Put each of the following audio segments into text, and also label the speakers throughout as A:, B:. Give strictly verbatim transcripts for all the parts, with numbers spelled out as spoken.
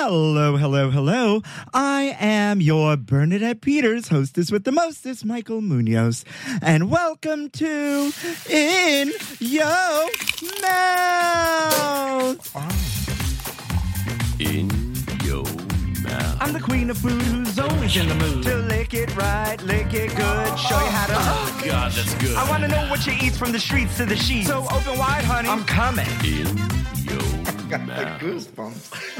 A: Hello, hello, hello. I am your Bernadette Peters, hostess with the mostest, Michael Munoz. And welcome to In Yo Mouth.
B: Oh. In Yo Mouth.
A: I'm the queen of food who's always in the mood to lick it right, lick it good, show you how to.
B: Oh, God, that's good.
A: I want to know what you eat from the streets to the sheets. So open wide, honey. I'm coming.
B: In Yo
A: Got
B: Mouth.
A: the goosebumps.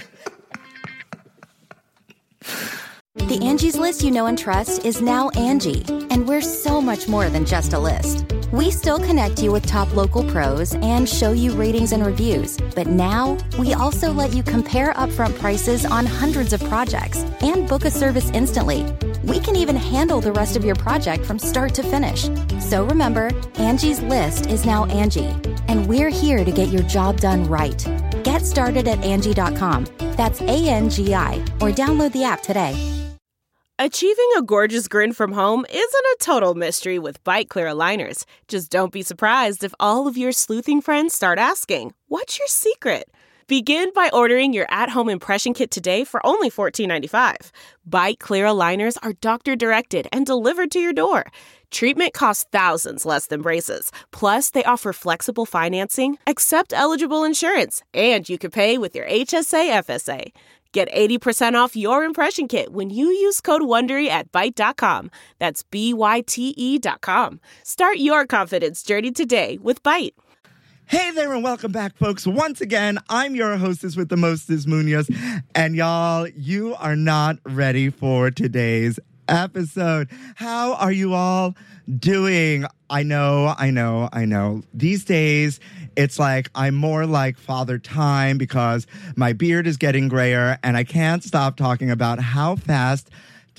C: The Angie's List you know and trust is now Angie, and we're so much more than just a list. We still connect you with top local pros and show you ratings and reviews, but now we also let you compare upfront prices on hundreds of projects and book a service instantly. We can even handle the rest of your project from start to finish. So remember, Angie's List is now Angie, and we're here to get your job done right. Get started at Angie dot com. That's A N G I, or download the app today.
D: Achieving a gorgeous grin from home isn't a total mystery with Byte Clear aligners. Just don't be surprised if all of your sleuthing friends start asking, "What's your secret?" Begin by ordering your at-home impression kit today for only fourteen ninety-five. Byte Clear aligners are doctor-directed and delivered to your door. Treatment costs thousands less than braces. Plus, they offer flexible financing, accept eligible insurance, and you can pay with your H S A F S A. Get eighty percent off your impression kit when you use code WONDERY at Byte dot com. That's B Y T E dot com. Start your confidence journey today with Byte.
A: Hey there and welcome back, folks. Once again, I'm your hostess with the mostest, Munoz. And y'all, you are not ready for today's episode. How are you all doing? I know, I know, I know. These days, it's like I'm more like Father Time because my beard is getting grayer and I can't stop talking about how fast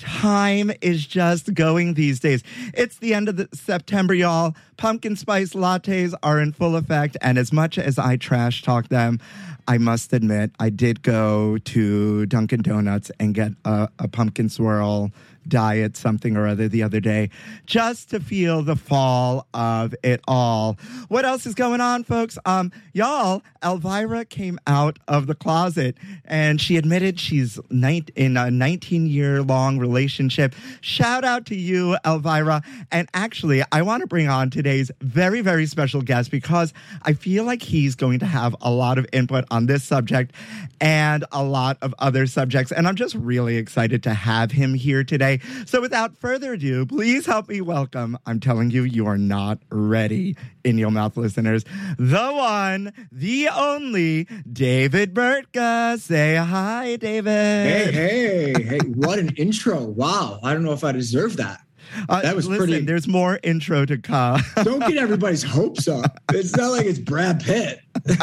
A: time is just going these days. It's the end of the September, y'all. Pumpkin spice lattes are in full effect, and as much as I trash talk them, I must admit I did go to Dunkin' Donuts and get a, a pumpkin swirl diet something or other the other day just to feel the fall of it all. What else is going on, folks? Um, y'all, Elvira came out of the closet and she admitted she's ni- in a nineteen-year-long relationship. Shout out to you, Elvira. And actually, I want to bring on today's very, very special guest because I feel like he's going to have a lot of input on this subject and a lot of other subjects. And I'm just really excited to have him here today. So without further ado, please help me welcome, I'm telling you, you are not ready, In Your Mouth listeners, the one, the only, David Burtka. Say hi, David.
E: Hey, hey, hey, what an intro. Wow. I don't know if I deserve that.
A: Uh,
E: that was
A: listen,
E: pretty.
A: There's more intro to come.
E: Don't get everybody's hopes up. It's not like it's Brad Pitt.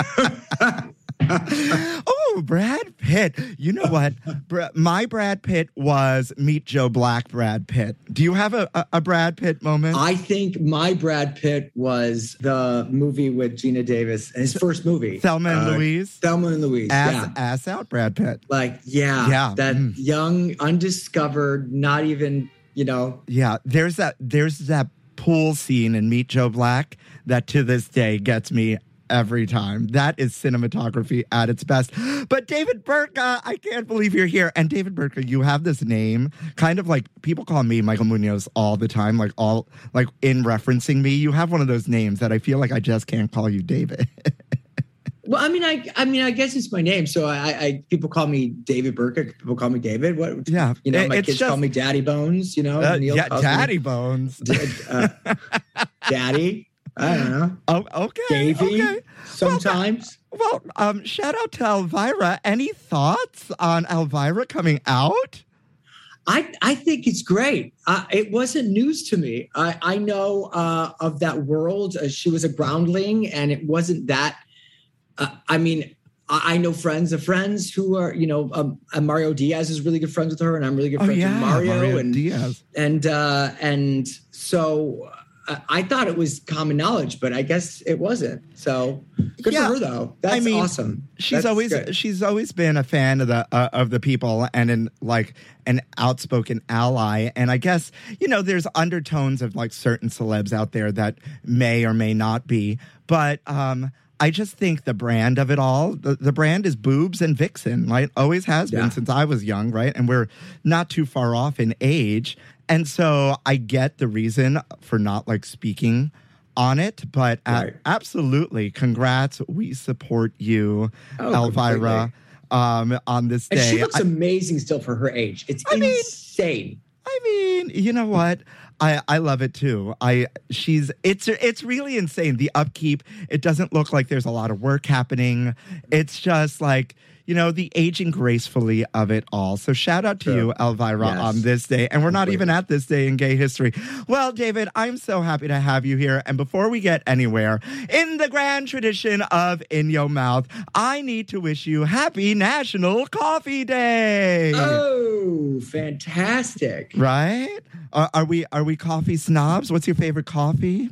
A: Oh, Brad Pitt. You know what? Bra- my Brad Pitt was Meet Joe Black Brad Pitt. Do you have a, a, a Brad Pitt moment?
E: I think my Brad Pitt was the movie with Gina Davis, his first movie.
A: Thelma and
E: uh,
A: Louise?
E: Thelma and Louise,
A: ass,
E: yeah.
A: Ass out Brad Pitt.
E: Like, yeah.
A: Yeah.
E: That
A: mm.
E: young, undiscovered, not even, you know.
A: Yeah, there's that, there's that pool scene in Meet Joe Black that to this day gets me every time. That is cinematography at its best. But David Burtka, I can't believe you're here. And David Burtka, you have this name, kind of like people call me Michael Munoz all the time, like all like in referencing me. You have one of those names that I feel like I just can't call you David.
E: Well, I mean, I, I mean, I guess it's my name. So I, I, people call me David Burtka. People call me David. What?
A: Yeah,
E: you know, my
A: it's
E: kids
A: just,
E: call me Daddy Bones. You know,
A: uh,
E: Neil
A: yeah,
E: calls
A: Daddy
E: me,
A: Bones,
E: uh, Daddy. I don't know.
A: Oh, okay.
E: Davey,
A: okay.
E: sometimes.
A: Well, well, um, shout out to Elvira. Any thoughts on Elvira coming out?
E: I, I think it's great. Uh, it wasn't news to me. I, I know uh, of that world. Uh, she was a groundling, and it wasn't that. Uh, I mean, I, I know friends of friends who are, you know, um, uh, Mario Diaz is really good friends with her, and I'm really good
A: Oh,
E: friends
A: yeah,
E: with Mario,
A: Mario
E: and
A: Diaz.
E: and uh, and so. I thought it was common knowledge, but I guess it wasn't. So good
A: yeah,
E: for her, though. That's
A: I mean,
E: awesome.
A: She's
E: That's
A: always
E: good.
A: she's always been a fan of the uh, of the people and in like an outspoken ally. And I guess, you know, there's undertones of like certain celebs out there that may or may not be. But um, I just think the brand of it all, the, the brand is boobs and vixen, right? Always has been
E: Yeah.
A: since I was young, right? And we're not too far off in age. And so I get the reason for not like speaking on it, but a-
E: Right.
A: absolutely, congrats. We support you,
E: Oh,
A: Elvira, um, on this
E: And
A: day.
E: she looks
A: I-
E: amazing still for her age. It's
A: I mean-
E: insane.
A: I mean, you know what? I, I love it too. I she's it's it's really insane. The upkeep. It doesn't look like there's a lot of work happening. It's just like, you know, the aging gracefully of it all. So shout out to
E: True.
A: you, Elvira,
E: Yes.
A: on this day. And we're not
E: Completely.
A: even at this day in gay history. Well, David, I'm so happy to have you here. And before we get anywhere, in the grand tradition of In Your Mouth, I need to wish you happy National Coffee Day.
E: Oh, fantastic.
A: Right? Are, are we are we coffee snobs? What's your favorite coffee?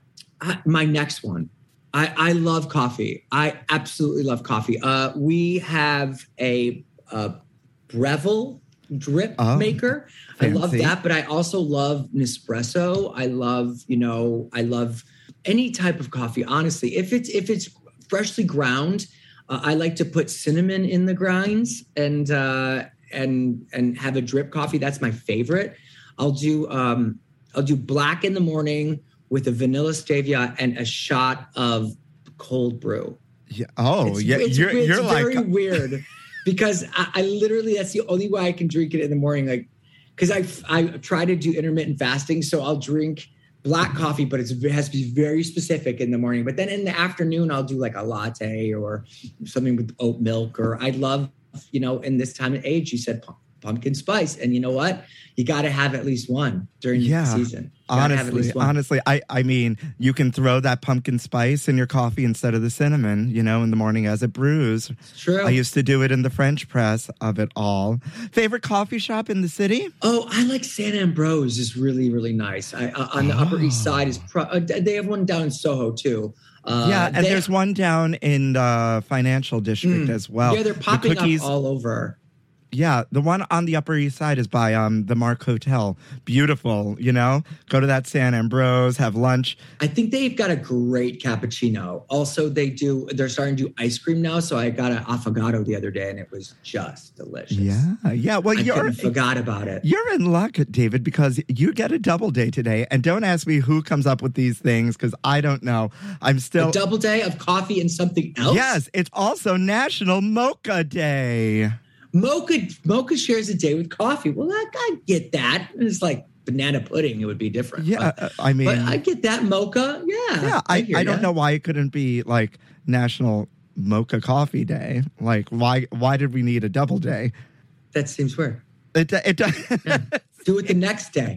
E: I, my next one. I, I love coffee. I absolutely love coffee. Uh, we have a, a Breville drip
A: Oh,
E: maker. I love
A: fancy.
E: that, but I also love Nespresso. I love, you know, I love any type of coffee. Honestly, if it's if it's freshly ground, uh, I like to put cinnamon in the grinds and uh, and and have a drip coffee. That's my favorite. I'll do um, I'll do black in the morning with a vanilla stevia and a shot of cold brew.
A: Yeah. Oh,
E: It's,
A: yeah.
E: it's,
A: you're
E: it's
A: you're
E: very
A: like
E: weird because I, I literally, that's the only way I can drink it in the morning. Like, because I, I try to do intermittent fasting. So I'll drink black coffee, but it's, it has to be very specific in the morning. But then in the afternoon, I'll do like a latte or something with oat milk. Or I love, you know, in this time of age, you said pu- pumpkin spice. And you know what? You got to have at least one during
A: Yeah.
E: the season. You gotta have at
A: honestly,
E: least one.
A: honestly, I I mean, you can throw that pumpkin spice in your coffee instead of the cinnamon, you know, in the morning as it brews.
E: It's true.
A: I used to do it in the French press of it all. Favorite coffee shop in the city?
E: Oh, I like San Ambrose is really, really nice. I, uh, on the Upper East Side is pro- uh, they have one down in Soho too. Uh,
A: yeah, and
E: they-
A: there's one down in the financial district as well.
E: yeah, they're popping
A: the cookies,
E: up all over.
A: Yeah, the one on the Upper East Side is by um the Mark Hotel. Beautiful, you know? Go to that San Ambrose, have lunch.
E: I think they've got a great cappuccino. Also, they do. They're starting to do ice cream now. So I got an affogato the other day, and it was just delicious.
A: Yeah, yeah. Well,
E: I
A: you're
E: couldn't forgot about it.
A: You're in luck, David, because you get a double day today. And don't ask me who comes up with these things because I don't know. I'm still.
E: A double day of coffee and something else.
A: Yes, it's also National Mocha Day.
E: Mocha Mocha shares a day with coffee. Well, I, I get that. It's like banana pudding. It would be different.
A: Yeah,
E: but,
A: uh, I mean,
E: but I get that mocha. Yeah,
A: yeah, I,
E: hear
A: I don't
E: ya.
A: know why it couldn't be like National Mocha Coffee Day. Like, why why did we need a double day?
E: That seems weird.
A: It it does.
E: Yeah. Do it the next day.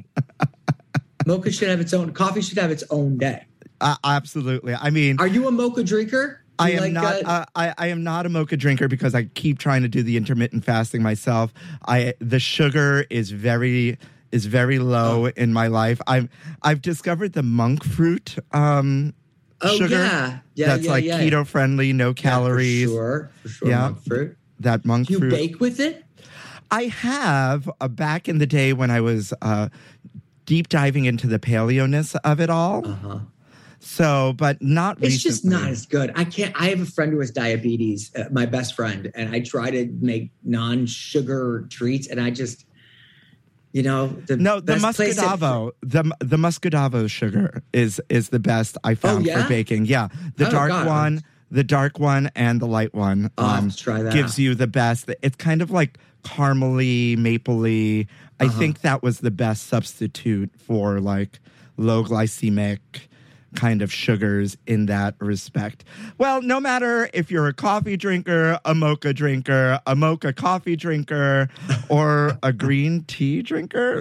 E: Mocha should have its own. Coffee should have its own day.
A: uh, absolutely. I mean,
E: Are you a mocha drinker? Do
A: I
E: you
A: am
E: like,
A: not.
E: uh,
A: Uh, I, I am not a mocha drinker because I keep trying to do the intermittent fasting myself. I the sugar is very is very low
E: Oh.
A: in my life. I'm I've discovered the monk fruit um,
E: oh
A: sugar.
E: yeah, yeah,
A: that's
E: yeah,
A: like
E: yeah.
A: keto friendly, no
E: Yeah,
A: calories.
E: for sure, for sure.
A: Yeah.
E: Monk fruit.
A: That monk
E: Do you
A: fruit.
E: bake with it?
A: I have uh, back in the day when I was uh, deep diving into the paleo-ness of it all.
E: Uh huh.
A: So, but not
E: It's
A: recently.
E: just not as good. I can't. I have a friend who has diabetes, uh, my best friend, and I try to make non-sugar treats, and I just, you know, the
A: No, the
E: best place that-
A: muscadavo, the the muscadavo sugar is is the best I found
E: yeah?
A: for baking. Yeah, the
E: Oh,
A: dark
E: God.
A: one, the dark one, and the light one
E: I'll have
A: um,
E: to try that.
A: gives you the best. It's kind of like caramely, mapley. I
E: Uh-huh.
A: think that was the best substitute for like low glycemic kind of sugars in that respect. Well, no matter if you're a coffee drinker, a mocha drinker, a mocha coffee drinker, or a green tea drinker,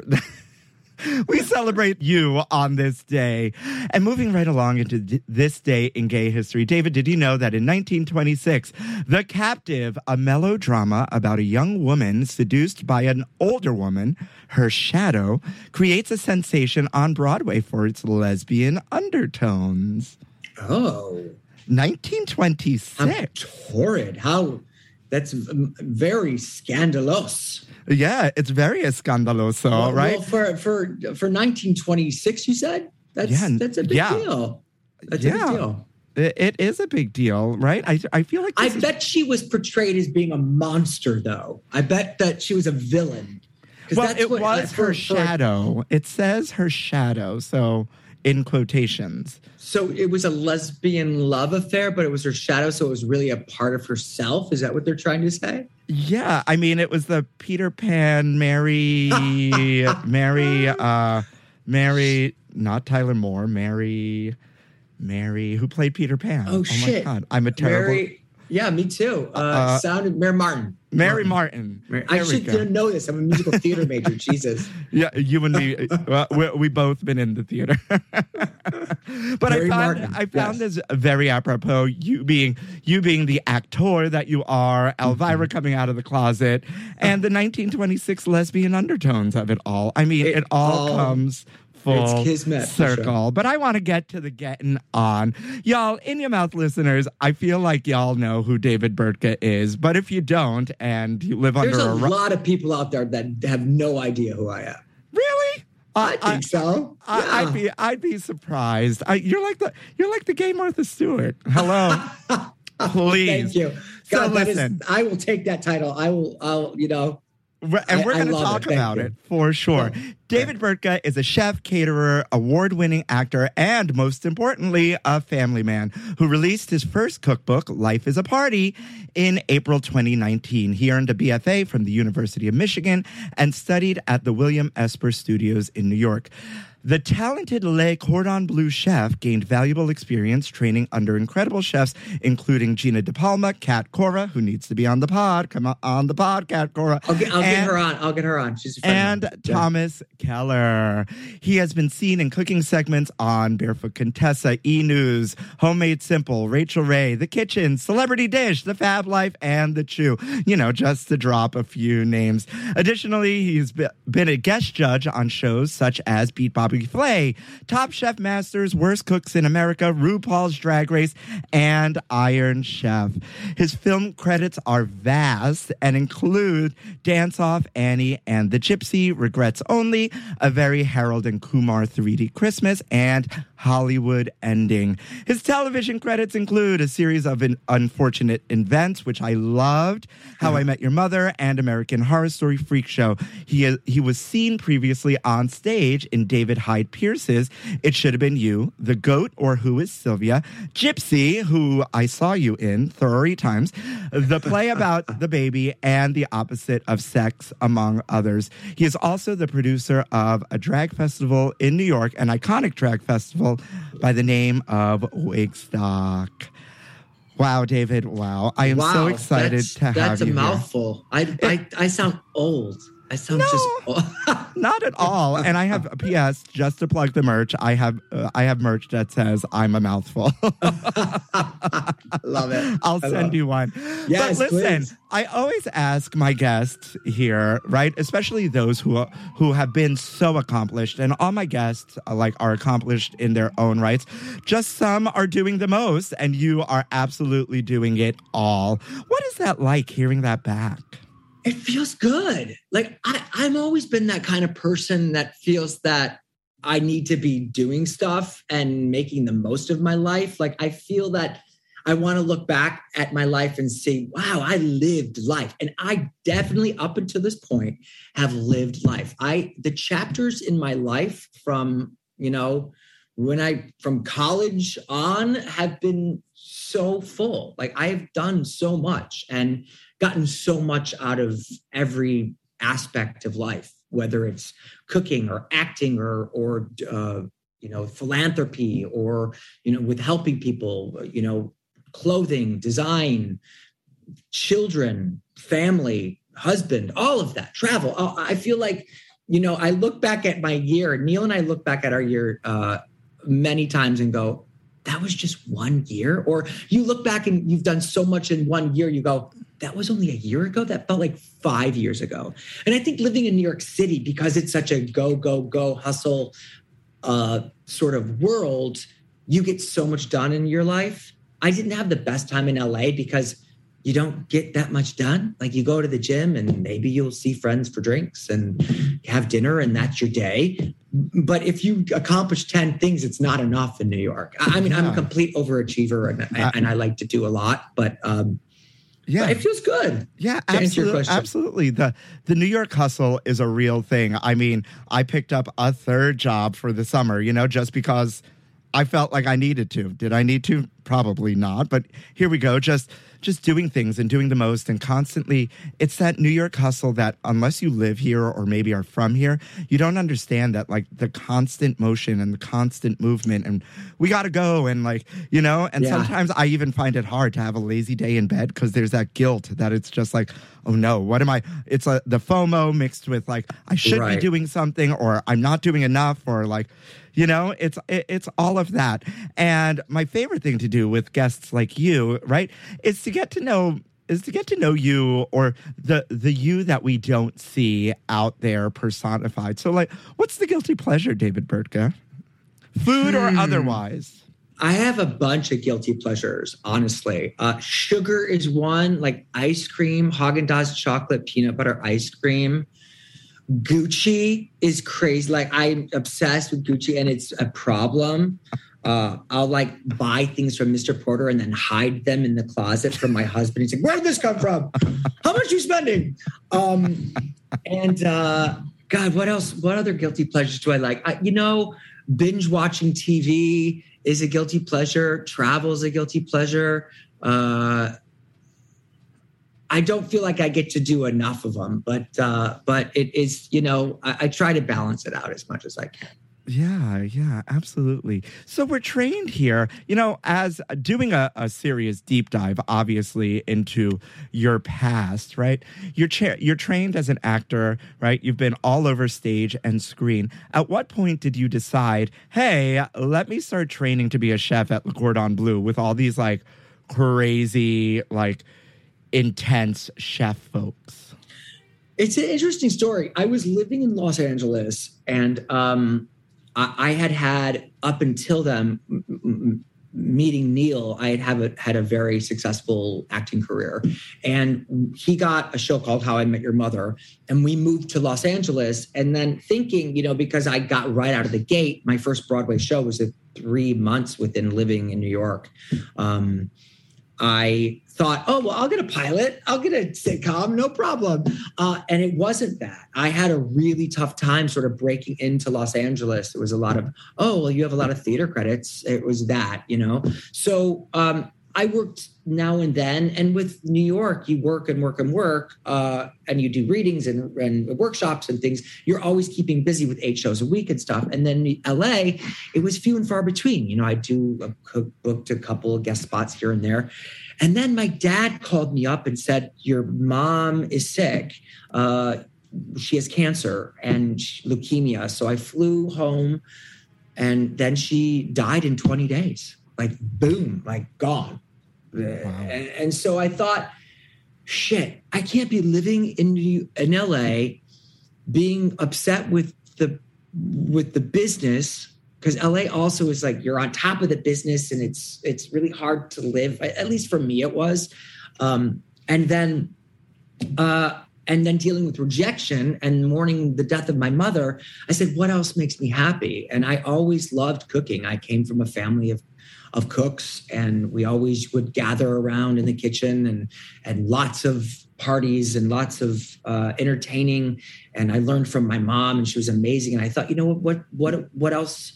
A: we celebrate you on this day. And moving right along into th- this day in gay history, David, did you know that in nineteen twenty-six, The Captive, a melodrama about a young woman seduced by an older woman, her shadow, creates a sensation on Broadway for its lesbian undertones?
E: Oh,
A: nineteen
E: how
A: twenty-six.
E: torrid! How that's v- very scandalous.
A: Yeah, it's very escandaloso,
E: well,
A: right?
E: Well, for for for nineteen twenty-six, you said that's
A: Yeah,
E: that's a big
A: yeah.
E: deal. That's a
A: Yeah.
E: big deal.
A: It, it is a big deal, right? I I feel like
E: I
A: this is-
E: bet she was portrayed as being a monster, though. I bet that she was a villain. 'Cause
A: well,
E: that's
A: it
E: what-
A: was
E: for-
A: her
E: for-
A: shadow. It says her shadow, so in quotations.
E: So it was a lesbian love affair, but it was her shadow, so it was really a part of herself. Is that what they're trying to say?
A: Yeah, I mean, it was the Peter Pan, Mary, Mary, uh, Mary, not Tyler Moore, Mary, Mary, who played Peter Pan.
E: Oh, shit.
A: my God, I'm a terrible.
E: Mary, yeah, me too. Uh,
A: Uh,
E: sounded Mary Martin.
A: Mary Martin.
E: Mary-
A: There
E: I
A: we
E: should
A: go.
E: know this. I'm a musical theater major. Jesus.
A: Yeah, you and me, well, we, we both been in the theater. But
E: Mary
A: I found
E: Martin,
A: I found
E: yes.
A: this very apropos. You being you being the actor that you are, Elvira coming out of the closet, and the nineteen twenty-six lesbian undertones of it all. I mean, it,
E: It
A: all
E: all-
A: comes full
E: It's kismet, for
A: circle.
E: sure.
A: But I want to get to the getting on. Y'all, In Your Mouth listeners, I feel like y'all know who David Burtka is. But if you don't and you live
E: There's
A: under
E: a
A: a rock,
E: lot of people out there that have no idea who I am.
A: really?
E: I think so.
A: I,
E: Yeah.
A: I'd be I'd be surprised. I, you're like the you're like the gay Martha Stewart. Hello, please.
E: Thank you.
A: So
E: God, that is-
A: listen.
E: I will take that title. I will. I'll. You know.
A: We're- and
E: I-
A: we're
E: I
A: going to
E: love
A: talk
E: it. Thank
A: about
E: you.
A: it for sure.
E: Yeah.
A: David Burtka is a chef, caterer, award-winning actor, and most importantly, a family man who released his first cookbook, Life is a Party, in April twenty nineteen. He earned a B F A from the University of Michigan and studied at the William Esper Studios in New York. The talented Le Cordon Bleu chef gained valuable experience training under incredible chefs, including Gina De Palma, Kat Cora, who needs to be on the pod. Come on, on the pod, Kat Cora.
E: I'll get. I'll
A: and,
E: get her on. I'll get her on. She's a friend
A: And
E: of mine. Yeah.
A: Thomas Keller. He has been seen in cooking segments on Barefoot Contessa, E! News, Homemade Simple, Rachel Ray, The Kitchen, Celebrity Dish, The Fab Life, and The Chew. You know, just to drop a few names. Additionally, he's be- been a guest judge on shows such as Beat Bobby Flay, Top Chef Masters, Worst Cooks in America, RuPaul's Drag Race, and Iron Chef. His film credits are vast and include Dance Off, Annie and the Gypsy, Regrets Only, A Very Harold and Kumar three D Christmas, and Hollywood Ending. His television credits include a series of an unfortunate events, which I loved, How I Met Your Mother, and American Horror Story Freak Show. He, he was seen previously on stage in David Hyde Pierce's It Should Have Been You, The Goat or Who is Sylvia, Gypsy, who I saw you in three times, the play about the baby, and The Opposite of Sex, among others. He is also the producer of a drag festival in New York, an iconic drag festival by the name of Wigstock. Wow, David, wow. I am
E: wow,
A: so excited
E: that's,
A: to have
E: That's
A: you
E: a
A: here.
E: mouthful. I, I I sound old. I sound
A: No.
E: just old.
A: Not at all. And I have a P S just to plug the merch. I have uh, I have merch that says I'm a mouthful.
E: Love it.
A: I'll
E: I
A: send
E: love-
A: you one.
E: Yes,
A: but listen,
E: please.
A: I always ask my guests here, right, especially those who are, who have been so accomplished, and all my guests are like are accomplished in their own rights. Just some are doing the most, and you are absolutely doing it all. What is that like hearing that back?
E: It feels good. Like I, I've always been that kind of person that feels that I need to be doing stuff and making the most of my life. Like I feel that I want to look back at my life and say, wow, I lived life. And I definitely up until this point have lived life. I the chapters in my life from, you know, when I from college on have been so full. Like I have done so much and gotten so much out of every aspect of life, whether it's cooking or acting or, or uh, you know, philanthropy or, you know, with helping people, you know, clothing, design, children, family, husband, all of that, travel. I feel like, you know, I look back at my year, Neil and I look back at our year uh, many times and go, that was just one year. Or you look back and you've done so much in one year, you go, that was only a year ago. That felt like five years ago. And I think living in New York City, because it's such a go, go, go, hustle uh, sort of world, you get so much done in your life. I didn't have the best time in L A because you don't get that much done. Like you go to the gym and maybe you'll see friends for drinks and have dinner and that's your day. But if you accomplish ten things, it's not enough in New York. I mean, yeah. I'm a complete overachiever and, uh, and I like to do a lot, but um, yeah, but it feels good.
A: Yeah, absolutely. Absolutely. The the New York hustle is a real thing. I mean, I picked up a third job for the summer, you know, just because I felt like I needed to. Did I need to? Probably not. But here we go. Just just doing things and doing the most and constantly. It's that New York hustle that unless you live here or maybe are from here, you don't understand that like the constant motion and the constant movement and we got to go and like, you know, and yeah. sometimes I even find it hard to have a lazy day in bed because there's that guilt that it's just like, oh no, what am I? It's a, the FOMO mixed with like, I should right. be doing something or I'm not doing enough or like, you know, it's it, it's all of that. And my favorite thing to do with guests like you, right, is to get to know is to get to know you or the the you that we don't see out there personified. So, like, what's the guilty pleasure, David Burtka? Food hmm. or otherwise?
E: I have a bunch of guilty pleasures, honestly. Uh, sugar is one, like ice cream, Haagen-Dazs chocolate peanut butter ice cream. Gucci is crazy. Like I'm obsessed with Gucci and it's a problem. Uh, I'll like buy things from Mister Porter and then hide them in the closet from my husband. He's like, where did this come from? How much are you spending? Um, and uh, God, what else? What other guilty pleasures do I like? I, you know, binge watching T V is a guilty pleasure. Travel is a guilty pleasure. Uh, I don't feel like I get to do enough of them, but uh, but it is, you know, I, I try to balance it out as much as I can.
A: Yeah, yeah, absolutely. So we're trained here, you know, as doing a, a serious deep dive, obviously, into your past, right? You're, cha- you're trained as an actor, right? You've been all over stage and screen. At what point did you decide, hey, let me start training to be a chef at Le Cordon Bleu with all these, like, crazy, like, intense chef folks?
E: It's an interesting story. I was living in Los Angeles and um, I, I had had up until then m- m- meeting Neil, I had have a, had a very successful acting career and he got a show called How I Met Your Mother and we moved to Los Angeles and then thinking, you know, because I got right out of the gate, my first Broadway show was at three months within living in New York. Um, I thought, oh, well, I'll get a pilot. I'll get a sitcom, no problem. Uh, and it wasn't that. I had a really tough time sort of breaking into Los Angeles. It was a lot of, oh, well, you have a lot of theater credits. It was that, you know. So um, I worked now and then. And with New York, you work and work and work uh, and you do readings and, and workshops and things. You're always keeping busy with eight shows a week and stuff. And then L A, it was few and far between. You know, I do a, booked a couple of guest spots here and there. And then my dad called me up and said, your mom is sick. Uh, she has cancer and leukemia. So I flew home and then she died in twenty days. Like, boom, like gone. Wow. And, and so I thought, shit, I can't be living in, in L A being upset with the with the business. Because L A also is like you're on top of the business and it's it's really hard to live. At least for me, it was. Um, and then uh, and then dealing with rejection and mourning the death of my mother, I said, what else makes me happy? And I always loved cooking. I came from a family of of cooks and we always would gather around in the kitchen and and lots of parties and lots of uh, entertaining. And I learned from my mom and she was amazing. And I thought, you know what, what, what, what else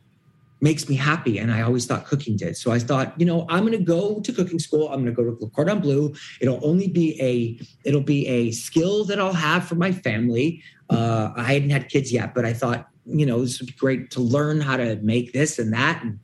E: makes me happy? And I always thought cooking did. So I thought, you know, I'm going to go to cooking school. I'm going to go to Le Cordon Bleu. It'll only be a, it'll be a skill that I'll have for my family. Uh, I hadn't had kids yet, but I thought, you know, this would be great to learn how to make this and that. And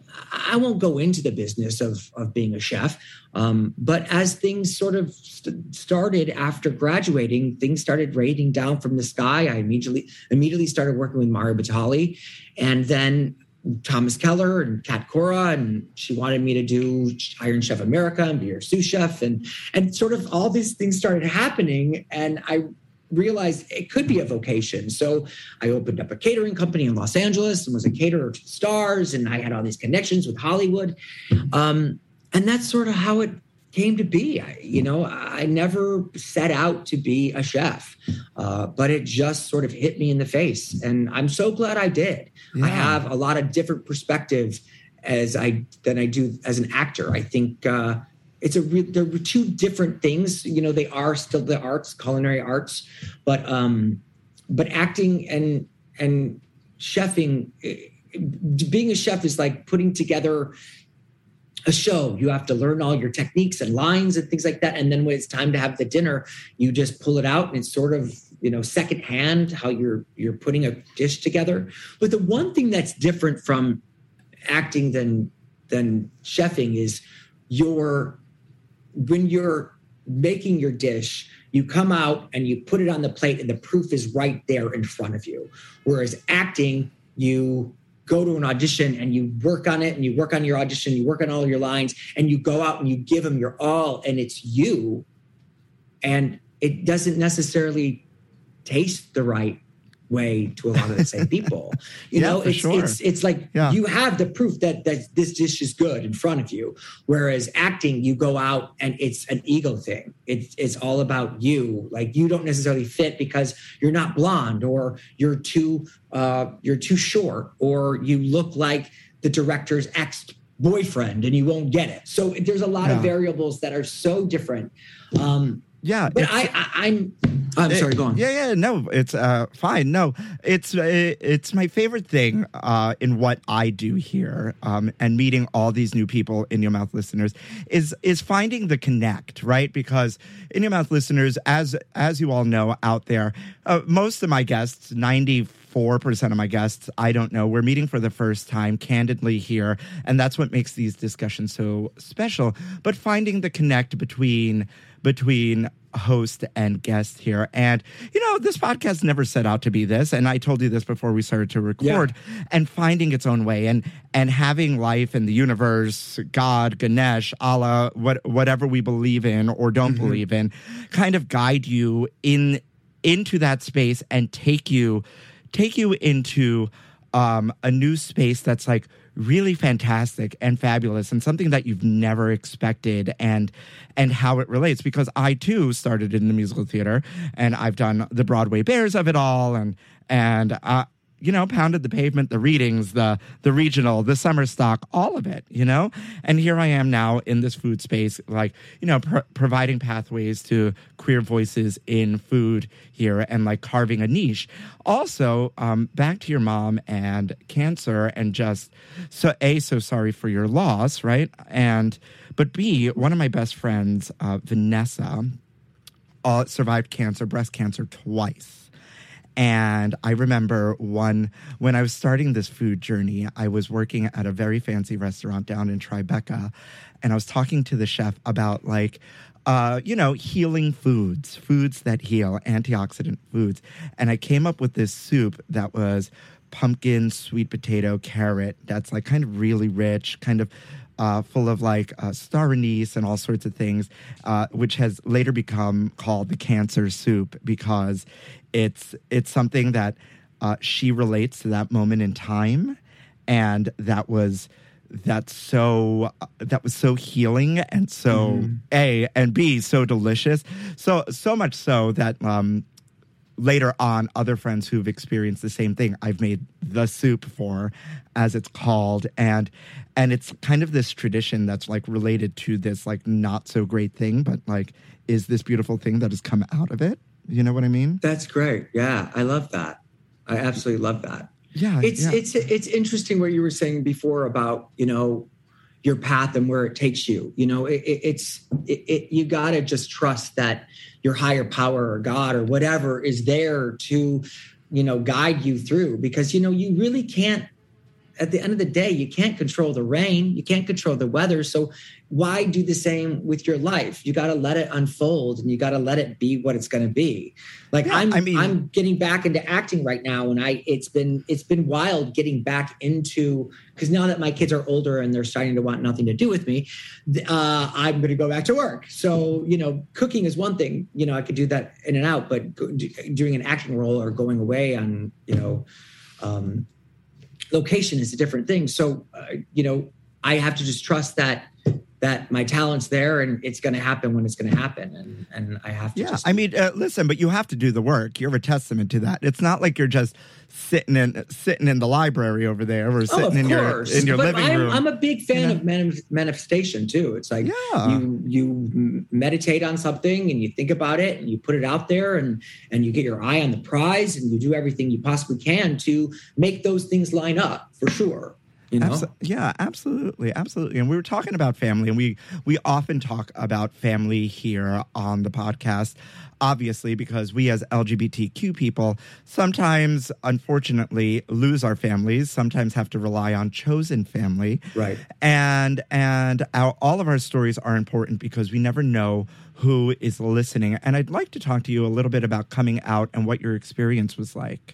E: I won't go into the business of, of being a chef. Um, but as things sort of st- started after graduating, things started raining down from the sky. I immediately, immediately started working with Mario Batali and then Thomas Keller and Kat Cora. And she wanted me to do Iron Chef America and be her sous chef. And, and sort of all these things started happening. And I realized it could be a vocation. So I opened up a catering company in Los Angeles and was a caterer to stars. And I had all these connections with Hollywood. Um, and that's sort of how it came to be. I, you know, I never set out to be a chef, uh, but it just sort of hit me in the face. And I'm so glad I did.
A: Yeah.
E: I have a lot of different perspectives as I than I do as an actor. I think uh, it's a re- they're two different things. You know, they are still the arts, culinary arts, but um, but acting and and chefing, being a chef is like putting together a show. You have to learn all your techniques and lines and things like that. And then when it's time to have the dinner, you just pull it out and it's sort of, you know, secondhand how you're you're putting a dish together. But the one thing that's different from acting than than chefing is your when you're making your dish, you come out and you put it on the plate and the proof is right there in front of you. Whereas acting, you go to an audition and you work on it and you work on your audition, you work on all your lines and you go out and you give them your all and it's you. And it doesn't necessarily taste the right way to a lot of the same people. You
A: Yeah,
E: know,
A: for
E: it's,
A: sure.
E: it's it's like
A: Yeah.
E: you have the proof that, that this dish is good in front of you. Whereas acting, you go out and it's an ego thing. It's it's all about you. Like you don't necessarily fit because you're not blonde or you're too uh, you're too short or you look like the director's ex-boyfriend and you won't get it. So there's a lot
A: Yeah.
E: of variables that are so different. Um,
A: Yeah.
E: but
A: it's-
E: I, I I'm I'm sorry, go on.
A: Yeah, yeah, no, it's uh, fine. No, it's uh, it's my favorite thing uh, in what I do here, um, and meeting all these new people in Your Mouth listeners is is finding the connect, right? Because in Your Mouth listeners, as as you all know out there, uh, most of my guests, ninety-four percent of my guests, I don't know, we're meeting for the first time, candidly here, and that's what makes these discussions so special. But finding the connect between between host and guest here. And, you know, this podcast never set out to be this. And I told you this before we started to record. Yeah. And finding its own way and and having life and the universe, God, Ganesh, Allah, what, whatever we believe in or don't mm-hmm. believe in, kind of guide you in into that space and take you take you into um, a new space that's like really fantastic and fabulous and something that you've never expected and and how it relates, because I too started in the musical theater and I've done the Broadway Bears of it all and and uh you know, pounded the pavement, the readings, the the regional, the summer stock, all of it, you know? And here I am now in this food space, like, you know, pr- providing pathways to queer voices in food here and like carving a niche. Also, um, back to your mom and cancer and just, so A, so sorry for your loss, right? And, but B, one of my best friends, uh, Vanessa, uh, survived cancer, breast cancer twice. And I remember one, when I was starting this food journey, I was working at a very fancy restaurant down in Tribeca, and I was talking to the chef about like, uh, you know, healing foods, foods that heal, antioxidant foods. And I came up with this soup that was pumpkin, sweet potato, carrot, that's like kind of really rich, kind of Uh, full of like uh, star anise and all sorts of things, uh, which has later become called the cancer soup because it's it's something that uh, she relates to that moment in time, and that was that's so uh, that was so healing and so mm-hmm. A and B so delicious, so so much so that. Um, Later on, other friends who've experienced the same thing, I've made the soup for, as it's called. And and it's kind of this tradition that's like related to this like not so great thing, but like is this beautiful thing that has come out of it. You know what I mean?
E: That's great. Yeah, I love that. I absolutely love that.
A: Yeah.
E: It's
A: yeah.
E: it's it's interesting what you were saying before about, you know, your path and where it takes you. You know, it, it, it's it, it, you got to just trust that your higher power or God or whatever is there to, you know, guide you through, because, you know, you really can't, at the end of the day, you can't control the rain, you can't control the weather. So why do the same with your life? You got to let it unfold and you got to let it be what it's going to be. Like yeah, I'm, I mean, I'm getting back into acting right now. And I, it's been, it's been wild getting back into, because now that my kids are older and they're starting to want nothing to do with me, uh, I'm going to go back to work. So, you know, cooking is one thing, you know, I could do that in and out, but doing an acting role or going away on, you know, um, location is a different thing. So, uh, you know, I have to just trust that that my talent's there and it's going to happen when it's going to happen. And, and I have to
A: Yeah,
E: just...
A: I mean, uh, listen, but you have to do the work. You're a testament to that. It's not like you're just sitting in sitting in the library over there or sitting
E: oh, of
A: in
E: course.
A: your in your
E: but
A: living
E: I'm,
A: room.
E: I'm a big fan
A: you know?
E: of manif- manifestation too. It's like
A: Yeah.
E: you you meditate on something and you think about it and you put it out there and and you get your eye on the prize and you do everything you possibly can to make those things line up for sure. You know?
A: Abso- yeah, absolutely, absolutely. And we were talking about family, and we we often talk about family here on the podcast, obviously, because we as L G B T Q people sometimes, unfortunately, lose our families, sometimes have to rely on chosen family.
E: Right.
A: And, and our, all of our stories are important because we never know who is listening. And I'd like to talk to you a little bit about coming out and what your experience was like.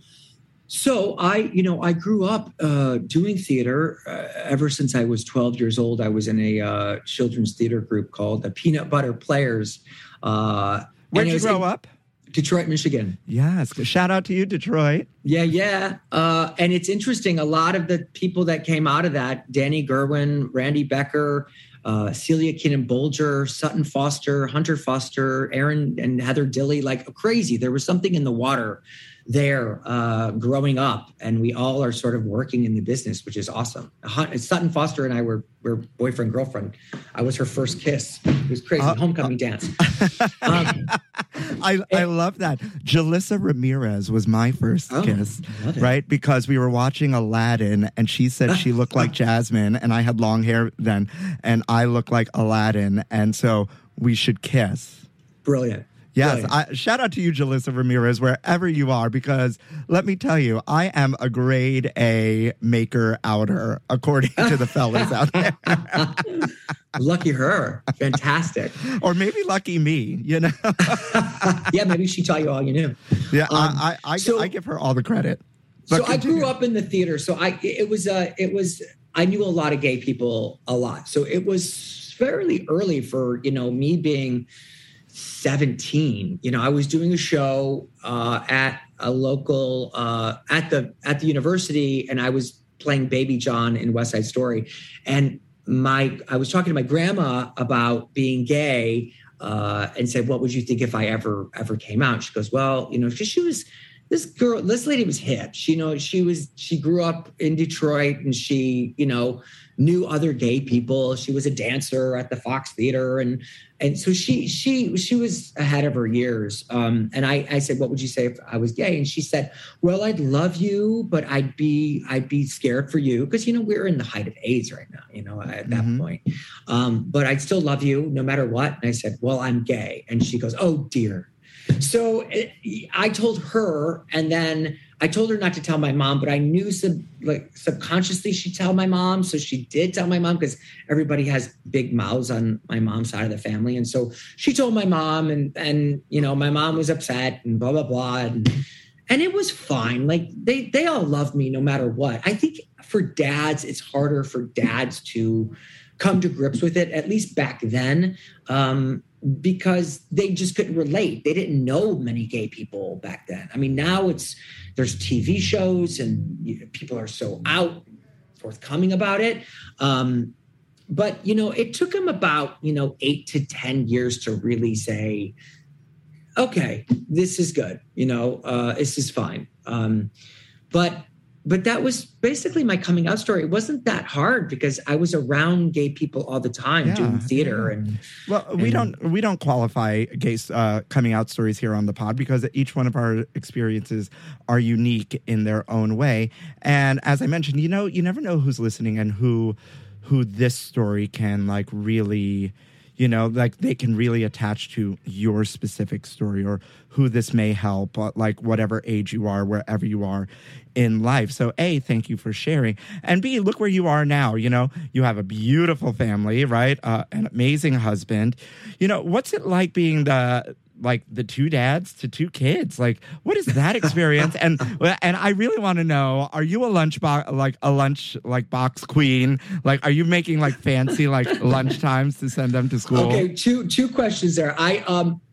E: So I, you know, I grew up uh, doing theater uh, ever since I was twelve years old. I was in a uh, children's theater group called the Peanut Butter Players. Uh,
A: Where'd you grow up?
E: Detroit, Michigan.
A: Yes. Shout out to you, Detroit.
E: Yeah, yeah. Uh, and it's interesting. A lot of the people that came out of that, Danny Gerwin, Randy Becker, uh, Celia Kinnan-Bolger, Sutton Foster, Hunter Foster, Aaron and Heather Dilley, like crazy. There was something in the water there uh, growing up, and we all are sort of working in the business, which is awesome. Sutton Foster and I were, were boyfriend, girlfriend. I was her first kiss. It was crazy.
A: Uh,
E: Homecoming
A: uh,
E: dance. Um,
A: I, I love that. Jalissa Ramirez was my first
E: Oh,
A: kiss,
E: love it.
A: right? Because we were watching Aladdin, and she said she looked like Jasmine, and I had long hair then, and I looked like Aladdin, and so we should kiss.
E: Brilliant.
A: Yes,
E: Brilliant.
A: I, shout out to you, Jalissa Ramirez, wherever you are, because let me tell you, I am a grade A maker outer, according to the fellas out there.
E: Lucky her. Fantastic.
A: Or maybe lucky me, you know?
E: Yeah, maybe she taught you all you knew.
A: Yeah,
E: Um,
A: I, I, I,
E: so-
A: I give her all the credit.
E: So
A: But
E: I
A: continue.
E: grew up in the theater. So I it was uh it was I knew a lot of gay people a lot. So it was fairly early for, you know, me being seventeen. You know, I was doing a show uh, at a local uh, at the at the university, and I was playing Baby John in West Side Story. And my I was talking to my grandma about being gay, uh, and said, "What would you think if I ever ever came out?" She goes, "Well, you know, because she was." This girl, this lady was hip. She, you know, she was, she grew up in Detroit and she, you know, knew other gay people. She was a dancer at the Fox Theater. And, and so she, she, she was ahead of her years. Um, and I, I said, what would you say if I was gay? And she said, well, I'd love you, but I'd be, I'd be scared for you. Cause, you know, we're in the height of AIDS right now, you know, at that
A: Mhm.
E: point. Um, but I'd still love you no matter what. And I said, well, I'm gay. And she goes, oh dear. So it, I told her, and then I told her not to tell my mom, but I knew sub, like subconsciously she'd tell my mom. So she did tell my mom because everybody has big mouths on my mom's side of the family. And so she told my mom, and, and you know, my mom was upset and blah, blah, blah. And, and it was fine. Like they, they all loved me no matter what. I think for dads, it's harder for dads to come to grips with it, at least back then. Um, because they just couldn't relate. They didn't know many gay people back then. I mean, now it's, there's T V shows and you know, people are so out, forthcoming about it. Um, but, you know, it took them about, you know, eight to ten years to really say, okay, this is good. You know, uh, this is fine. Um, but But that was basically my coming out story. It wasn't that hard because I was around gay people all the time
A: Yeah,
E: doing theater.
A: yeah.
E: And
A: Well, we
E: and-
A: don't we don't qualify gay uh, coming out stories here on the pod because each one of our experiences are unique in their own way. And as I mentioned, you know, you never know who's listening and who who this story can like really, you know, like they can really attach to your specific story or who this may help, uh, like whatever age you are, wherever you are in life. So A, thank you for sharing. And B, look where you are now. You know, you have a beautiful family, right? Uh, an amazing husband. You know, what's it like being the like the two dads to two kids? Like, what is that experience? and and I really want to know: are you a lunch box like a lunch like box queen? Like, are you making like fancy like lunch times to send them to school?
E: Okay, two two questions there. I um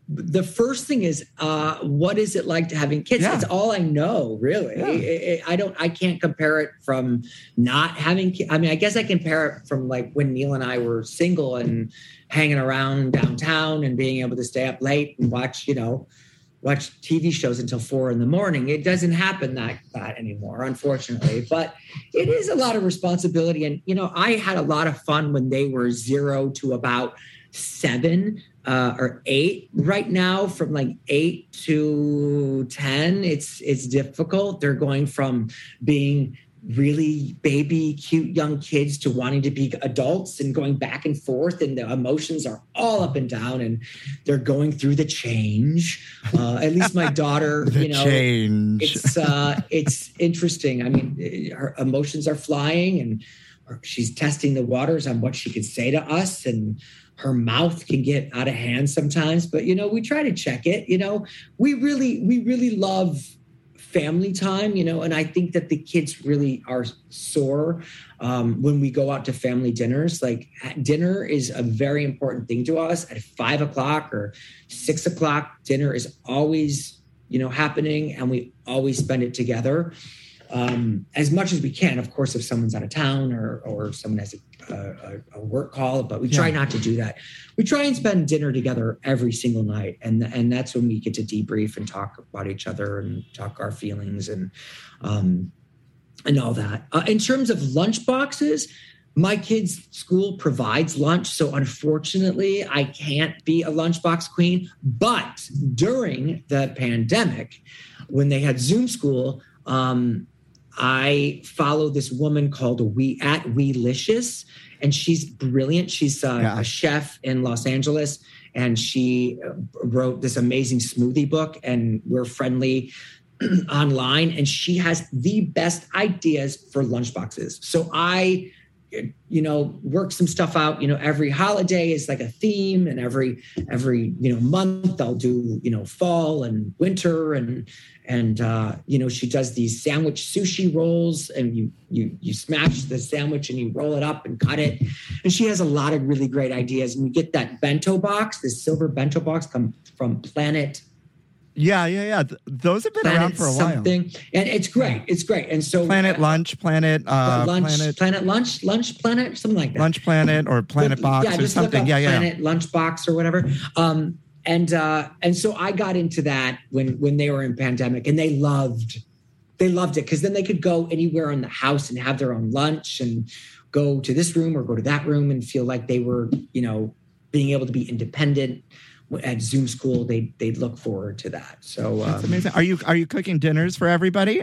E: the first thing is, uh, what is it like to having kids?
A: Yeah.
E: It's all I know, really.
A: Yeah.
E: I, I, I don't, I can't compare it from not having kids. I mean, I guess I compare it from like when Neil and I were single and hanging around downtown and being able to stay up late and watch, you know, watch T V shows until four in the morning. It doesn't happen that, that anymore, unfortunately, but it is a lot of responsibility. And, you know, I had a lot of fun when they were zero to about seven. Uh, or eight right now, from like eight to ten, it's it's difficult. They're going from being really baby, cute young kids to wanting to be adults and going back and forth, and the emotions are all up and down, and they're going through the change. Uh, at least my daughter,
A: the
E: you know,
A: change.
E: it's uh, it's interesting. I mean, her emotions are flying, and she's testing the waters on what she can say to us, and her mouth can get out of hand sometimes, but, you know, we try to check it. You know, we really, we really love family time, you know, and I think that the kids really are sore um, when we go out to family dinners. Like, dinner is a very important thing to us. At five o'clock or six o'clock, dinner is always, you know, happening, and we always spend it together. Um, as much as we can, of course, if someone's out of town or or someone has a, a, a work call, but we try yeah. not to do that. We try and spend dinner together every single night. And, and that's when we get to debrief and talk about each other and talk our feelings and, um, and all that. Uh, in terms of lunch boxes, my kids' school provides lunch. So unfortunately, I can't be a lunchbox queen. But during the pandemic, when they had Zoom school, um, I follow this woman called We at Weelicious, and she's brilliant. She's uh, yeah. a chef in Los Angeles, and she wrote this amazing smoothie book, and we're friendly online, and she has the best ideas for lunchboxes. So I, you know, work some stuff out. You know, every holiday is like a theme, and every every you know month I'll do you know fall and winter, and and uh, you know she does these sandwich sushi rolls, and you you you smash the sandwich and you roll it up and cut it, and she has a lot of really great ideas. And you get that bento box, this silver bento box, come from Planet.
A: Yeah, yeah, yeah. Th- those have been
E: Planet
A: around for a
E: something.
A: while.
E: And it's great. It's great. And so
A: Planet
E: uh,
A: Lunch, Planet uh,
E: lunch,
A: Planet
E: Planet Lunch, Lunch Planet, something like that.
A: Lunch Planet or Planet
E: But,
A: Box
E: yeah,
A: or
E: just
A: something.
E: Look up
A: Yeah, yeah.
E: Planet Lunch Box or whatever. Um, and uh, and so I got into that when when they were in pandemic, and they loved they loved it because then they could go anywhere in the house and have their own lunch and go to this room or go to that room and feel like they were, you know, being able to be independent. At Zoom school, they they'd look forward to that. So um,
A: that's amazing. Are you are you cooking dinners for everybody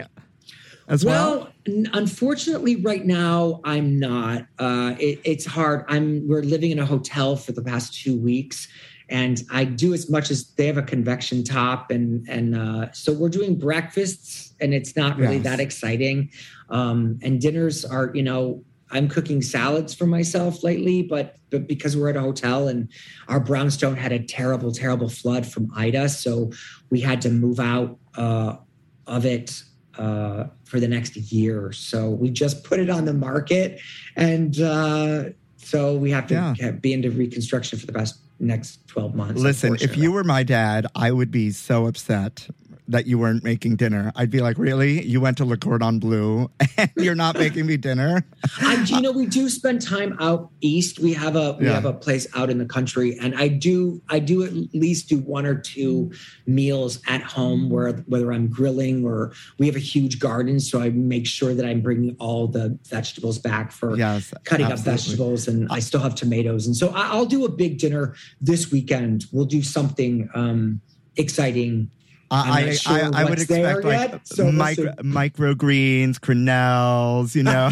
A: as well?
E: Well, n- unfortunately, right now I'm not. Uh, it, it's hard. I'm we're living in a hotel for the past two weeks, and I do as much as they have a convection top, and and uh, so we're doing breakfasts, and it's not really
A: Yes.
E: that exciting. Um, and dinners are, you know. I'm cooking salads for myself lately, but but because we're at a hotel and our brownstone had a terrible, terrible flood from Ida, so we had to move out uh, of it uh, for the next year. So we just put it on the market, and uh, so we have to
A: Yeah.
E: have, be into reconstruction for the past next twelve months.
A: Listen, if you were my dad, I would be so upset that you weren't making dinner. I'd be like, really? You went to Le Cordon Bleu and you're not making me dinner?
E: I, you know, we do spend time out east. We have a we
A: Yeah.
E: have a place out in the country, and I do I do at least do one or two meals at home, where whether I'm grilling or we have a huge garden, so I make sure that I'm bringing all the vegetables back for
A: Yes,
E: cutting
A: absolutely.
E: up vegetables, and I still have tomatoes, and so I, I'll do a big dinner this weekend. We'll do something um, exciting. I'm
A: I,
E: not sure
A: I, I would
E: what's there
A: expect like
E: yet, so
A: micro,
E: listen.
A: microgreens, quenelles, you know,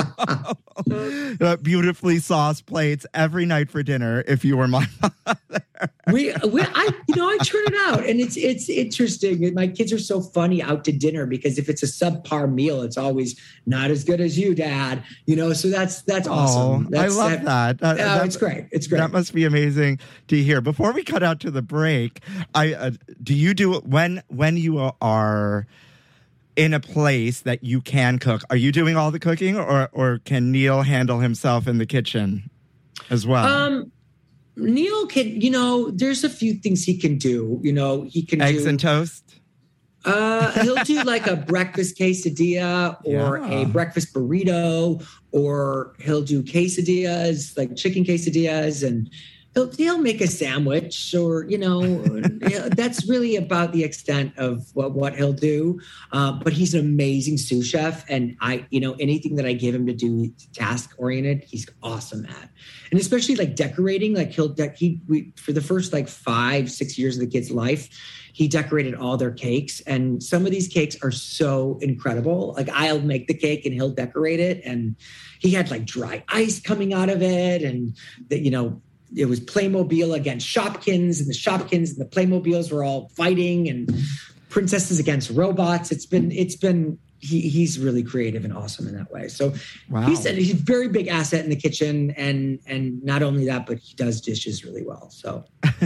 A: uh, beautifully sauced plates every night for dinner if you were my father.
E: we, we, I, you know, I turn it out, and it's it's interesting. And my kids are so funny out to dinner because if it's a subpar meal, it's always not as good as you, Dad. You know, so that's that's awesome.
A: Oh,
E: That's,
A: I love that. that,
E: Yeah,
A: that
E: it's great. It's great.
A: That must be amazing to hear. Before we cut out to the break, I uh, do you do it when when you are in a place that you can cook? Are you doing all the cooking, or or can Neil handle himself in the kitchen as well?
E: Um, Neil can, you know, there's a few things he can do. You know, he can
A: Eggs
E: do,
A: and toast?
E: Uh, he'll do like a breakfast quesadilla or
A: Yeah.
E: a breakfast burrito, or he'll do quesadillas, like chicken quesadillas, and he'll he'll make a sandwich, or you know, yeah, that's really about the extent of what, what he'll do. Uh, but he's an amazing sous chef, and I, you know, anything that I give him to do task oriented, he's awesome at. And especially like decorating, like he'll de- he we, for the first like five six years of the kid's life, he decorated all their cakes, and some of these cakes are so incredible. Like I'll make the cake and he'll decorate it, and he had like dry ice coming out of it, and that you know. It was Playmobil against Shopkins, and the Shopkins and the Playmobiles were all fighting, and princesses against robots. It's been, it's been, he, he's really creative and awesome in that way. So
A: Wow.
E: he's, a, he's a very big asset in the kitchen. And, and not only that, but he does dishes really well. So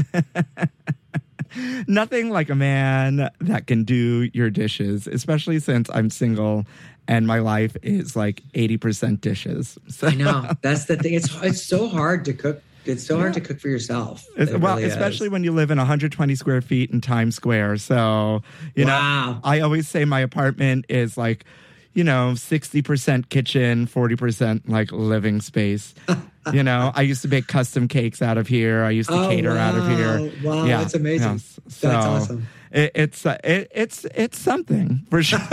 A: Nothing like a man that can do your dishes, especially since I'm single and my life is like eighty percent dishes. So,
E: I know that's the thing. It's, it's so hard to cook. It's so hard to cook for yourself.
A: It's-
E: It
A: well,
E: really
A: especially
E: is.
A: when you live in one hundred twenty square feet in Times Square. So, you
E: Wow.
A: know, I always say my apartment is like, you know, sixty percent kitchen, forty percent like living space. You know, I used to bake custom cakes out of here. I used to
E: Oh,
A: cater out of here.
E: wow. Wow, that's amazing.
A: yes.
E: That's awesome.
A: It, it's uh, it, it's it's something for sure.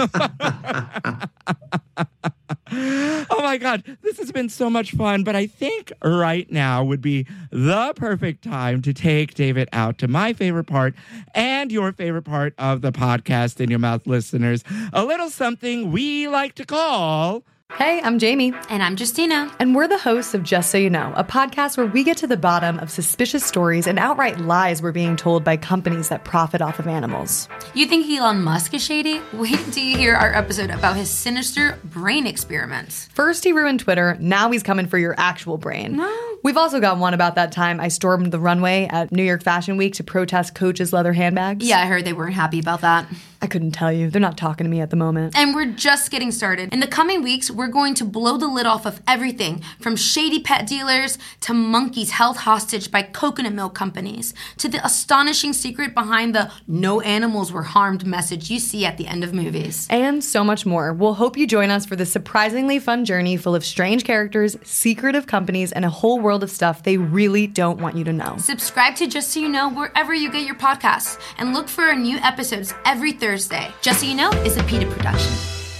A: Oh my God, this has been so much fun. But I think right now would be the perfect time to take David out to my favorite part and your favorite part of the podcast, In Your Mouth listeners. A little something we like to call.
F: Hey, I'm Jamie.
G: And I'm Justina.
F: And we're the hosts of Just So You Know, a podcast where we get to the bottom of suspicious stories and outright lies we're being told by companies that profit off of animals.
G: You think Elon Musk is shady? Wait till you hear our episode about his sinister brain experiments.
F: First he ruined Twitter, now he's coming for your actual brain.
G: No.
F: We've also got one about that time I stormed the runway at New York Fashion Week to protest Coach's leather handbags.
G: Yeah, I heard they weren't happy about that.
F: I couldn't tell you. They're not talking to me at the moment.
G: And we're just getting started. In the coming weeks, we're going to blow the lid off of everything from shady pet dealers to monkeys held hostage by coconut milk companies to the astonishing secret behind the no animals were harmed message you see at the end of movies.
F: And so much more. We'll hope you join us for this surprisingly fun journey full of strange characters, secretive companies, and a whole world of stuff they really don't want you to know.
G: Subscribe to Just So You Know wherever you get your podcasts and look for our new episodes every Thursday. Just So You Know is a PETA production.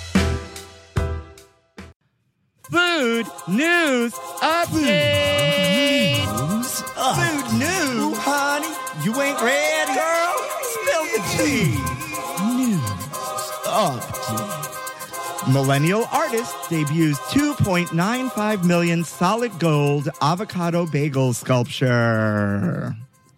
A: Food news update. Food news, honey. You ain't ready, girl. Spill the tea. News update. Millennial artist debuts two point nine five million solid gold avocado bagel sculpture.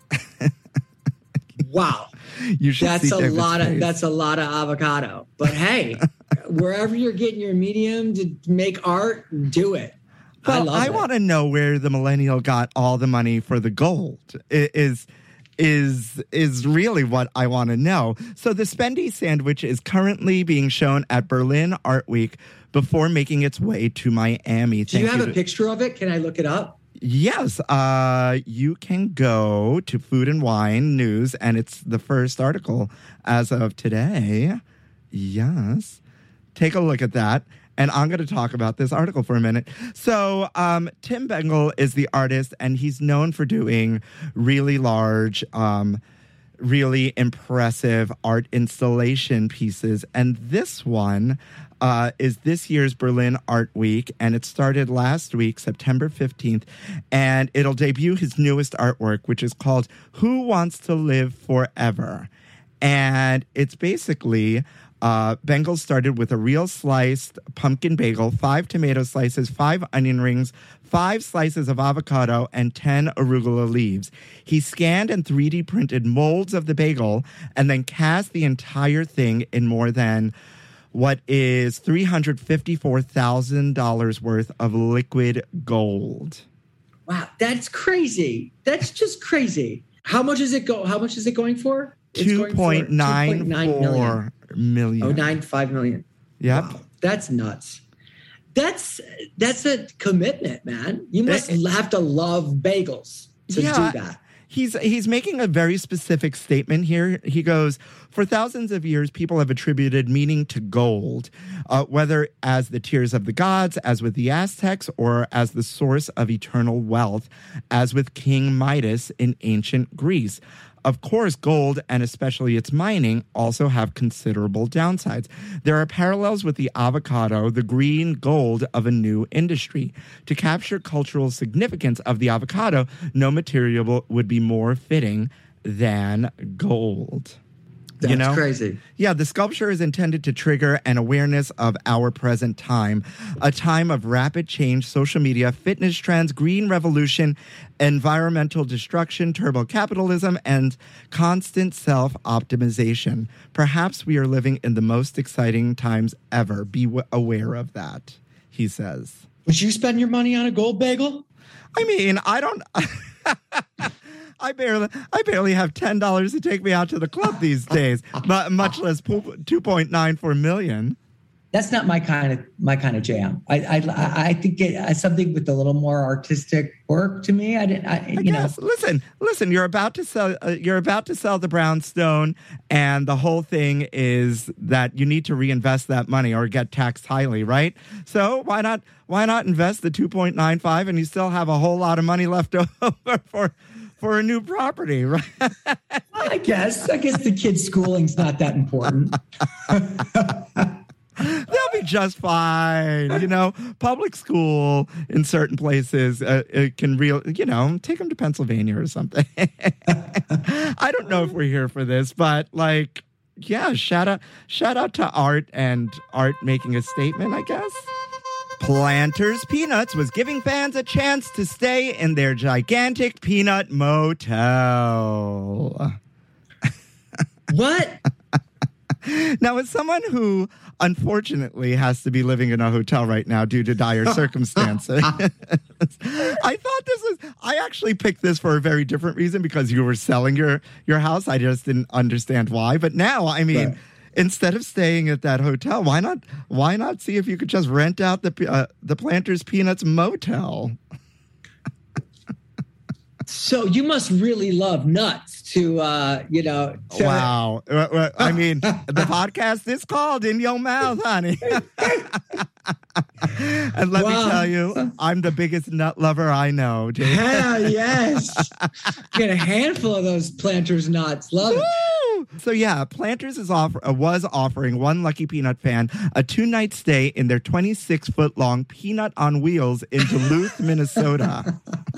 E: Wow.
A: You should
E: That's
A: see
E: a
A: David's
E: lot of
A: face.
E: that's a lot of avocado. But hey, wherever you're getting your medium to make art, do it. I
A: Well,
E: love
A: I
E: it.
A: want to know where the millennial got all the money for the gold. I- Is is is really what I want to know. So the Spendy sandwich is currently being shown at Berlin Art Week before making its way to Miami.
E: Do you
A: Thank
E: have a
A: to-
E: picture of it? Can I look it up?
A: Yes, uh, you can go to Food and Wine News, and it's the first article as of today. Yes. Take a look at that. And I'm going to talk about this article for a minute. So, um, Tim Bengal is the artist, and he's known for doing really large, um, really impressive art installation pieces. And this one uh, is this year's Berlin Art Week, and it started last week, September fifteenth. And it'll debut his newest artwork, which is called Who Wants to Live Forever? And it's basically... Uh, Bengal started with a real sliced pumpkin bagel, five tomato slices, five onion rings, five slices of avocado, and ten arugula leaves. He scanned and three D printed molds of the bagel and then cast the entire thing in more than what is three hundred fifty-four thousand dollars worth of liquid gold.
E: Wow, that's crazy. That's just crazy. How much is it go? How much is it going for? It's
A: two
E: going for
A: point nine
E: two point nine million.
A: four million.
E: Oh, nine five million.
A: Yep.
E: Wow, that's nuts. That's that's a commitment, man. You must
A: It-
E: have to love bagels. to
A: Yeah.
E: do that.
A: He's he's making a very specific statement here. He goes, for thousands of years, people have attributed meaning to gold, uh, whether as the tears of the gods, as with the Aztecs, or as the source of eternal wealth, as with King Midas in ancient Greece. Of course, gold, and especially its mining, also have considerable downsides. There are parallels with the avocado, the green gold of a new industry. To capture cultural significance of the avocado, no material would be more fitting than gold.
E: That's
A: you know?
E: crazy.
A: Yeah, the sculpture is intended to trigger an awareness of our present time, a time of rapid change, social media, fitness trends, green revolution, environmental destruction, turbo capitalism, and constant self-optimization. Perhaps we are living in the most exciting times ever. Be w- aware of that, he says.
E: Would you spend your money on a gold bagel?
A: I mean, I don't... I barely, I barely have ten dollars to take me out to the club these days, but much less two point nine four million.
E: That's not my kind of my kind of jam. I I, I think it, something with a little more artistic work to me. I didn't. I, you
A: I guess.
E: know.
A: Listen, listen. You're about to sell. Uh, you're about to sell the brownstone, and the whole thing is that you need to reinvest that money or get taxed highly, right? So why not? Why not invest the two point nine five, and you still have a whole lot of money left over for. For a new property, right?
E: I guess. I guess the kid's schooling's not that important.
A: They'll be just fine. You know, public school in certain places uh, it can real. You know, take them to Pennsylvania or something. I don't know if we're here for this, but like, yeah, shout out, shout out to Art and Art making a statement, I guess. Planters Peanuts was giving fans a chance to stay in their gigantic peanut motel.
E: What?
A: Now, as someone who unfortunately has to be living in a hotel right now due to dire circumstances, I thought this was, I actually picked this for a very different reason because you were selling your, your house. I just didn't understand why. But now, I mean... Right. Instead of staying at that hotel, why not? Why not see if you could just rent out the uh, the Planters Peanuts motel?
E: So you must really love nuts to, uh, you know. To...
A: Wow. I mean, the podcast is called In Your Mouth, honey. And let wow. me tell you, I'm the biggest nut lover I know. Jay.
E: Hell yes. Get a handful of those Planters nuts. Love it.
A: So yeah, Planters is offer, uh, was offering one lucky peanut fan a two-night stay in their twenty-six foot long Peanut on Wheels in Duluth, Minnesota.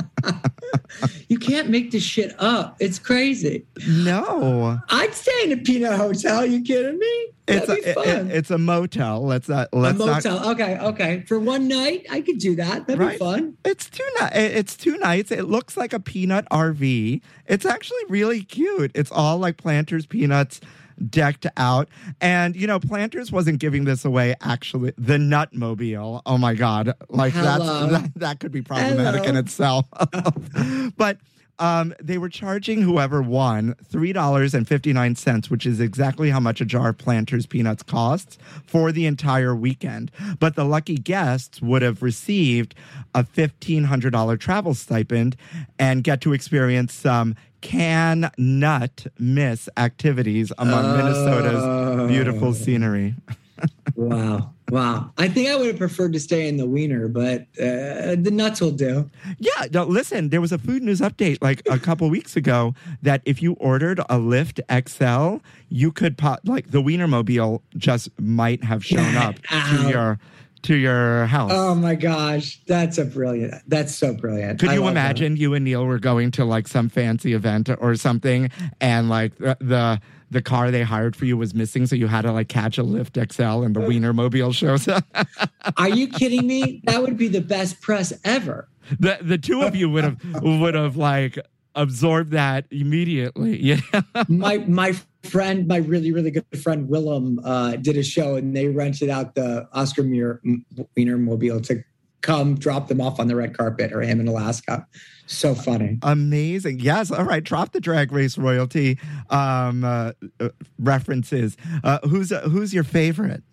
E: You can't make this shit up. It's crazy.
A: No.
E: I'd stay in a peanut hotel. You kidding me? That'd
A: it's
E: be
A: a,
E: fun.
A: It, it's a motel. Let's not. Let's
E: a motel.
A: Not,
E: okay, okay. For one night, I could do that. That'd
A: right?
E: be fun.
A: It's two nights. It's two nights. It looks like a peanut R V. It's actually really cute. It's all like Planters peanuts decked out. And, you know, Planters wasn't giving this away, actually. The Nutmobile. Oh, my God. Like, that's, that, that could be problematic
E: Hello.
A: in itself. But um, they were charging whoever won three dollars and fifty-nine cents, which is exactly how much a jar of Planters peanuts costs for the entire weekend. But the lucky guests would have received a fifteen hundred dollars travel stipend and get to experience some can nut miss activities among
E: oh.
A: Minnesota's beautiful scenery.
E: Wow. Wow. I think I would have preferred to stay in the wiener, but uh, the nuts will do.
A: Yeah. No, listen, there was a food news update like a couple weeks ago that if you ordered a Lyft X L, you could pop, like the Wienermobile just might have shown
E: Get
A: up
E: out.
A: to your to your house.
E: Oh my gosh. That's a brilliant. That's so brilliant.
A: Could
E: I
A: you
E: love
A: imagine
E: that.
A: you and Neil were going to like some fancy event or something and like the, the the car they hired for you was missing, so you had to like catch a Lyft X L and the Wienermobile shows up?
E: Are you kidding me? That would be the best press ever.
A: The the two of you would have would have like absorbed that immediately. Yeah.
E: my my friend, my really, really good friend Willem uh, did a show and they rented out the Oscar Muir, Wienermobile to come drop them off on the red carpet, or him in Alaska. So funny.
A: Amazing. Yes. All right. Drop the Drag Race royalty um, uh, uh, references. Uh, who's uh, who's your favorite?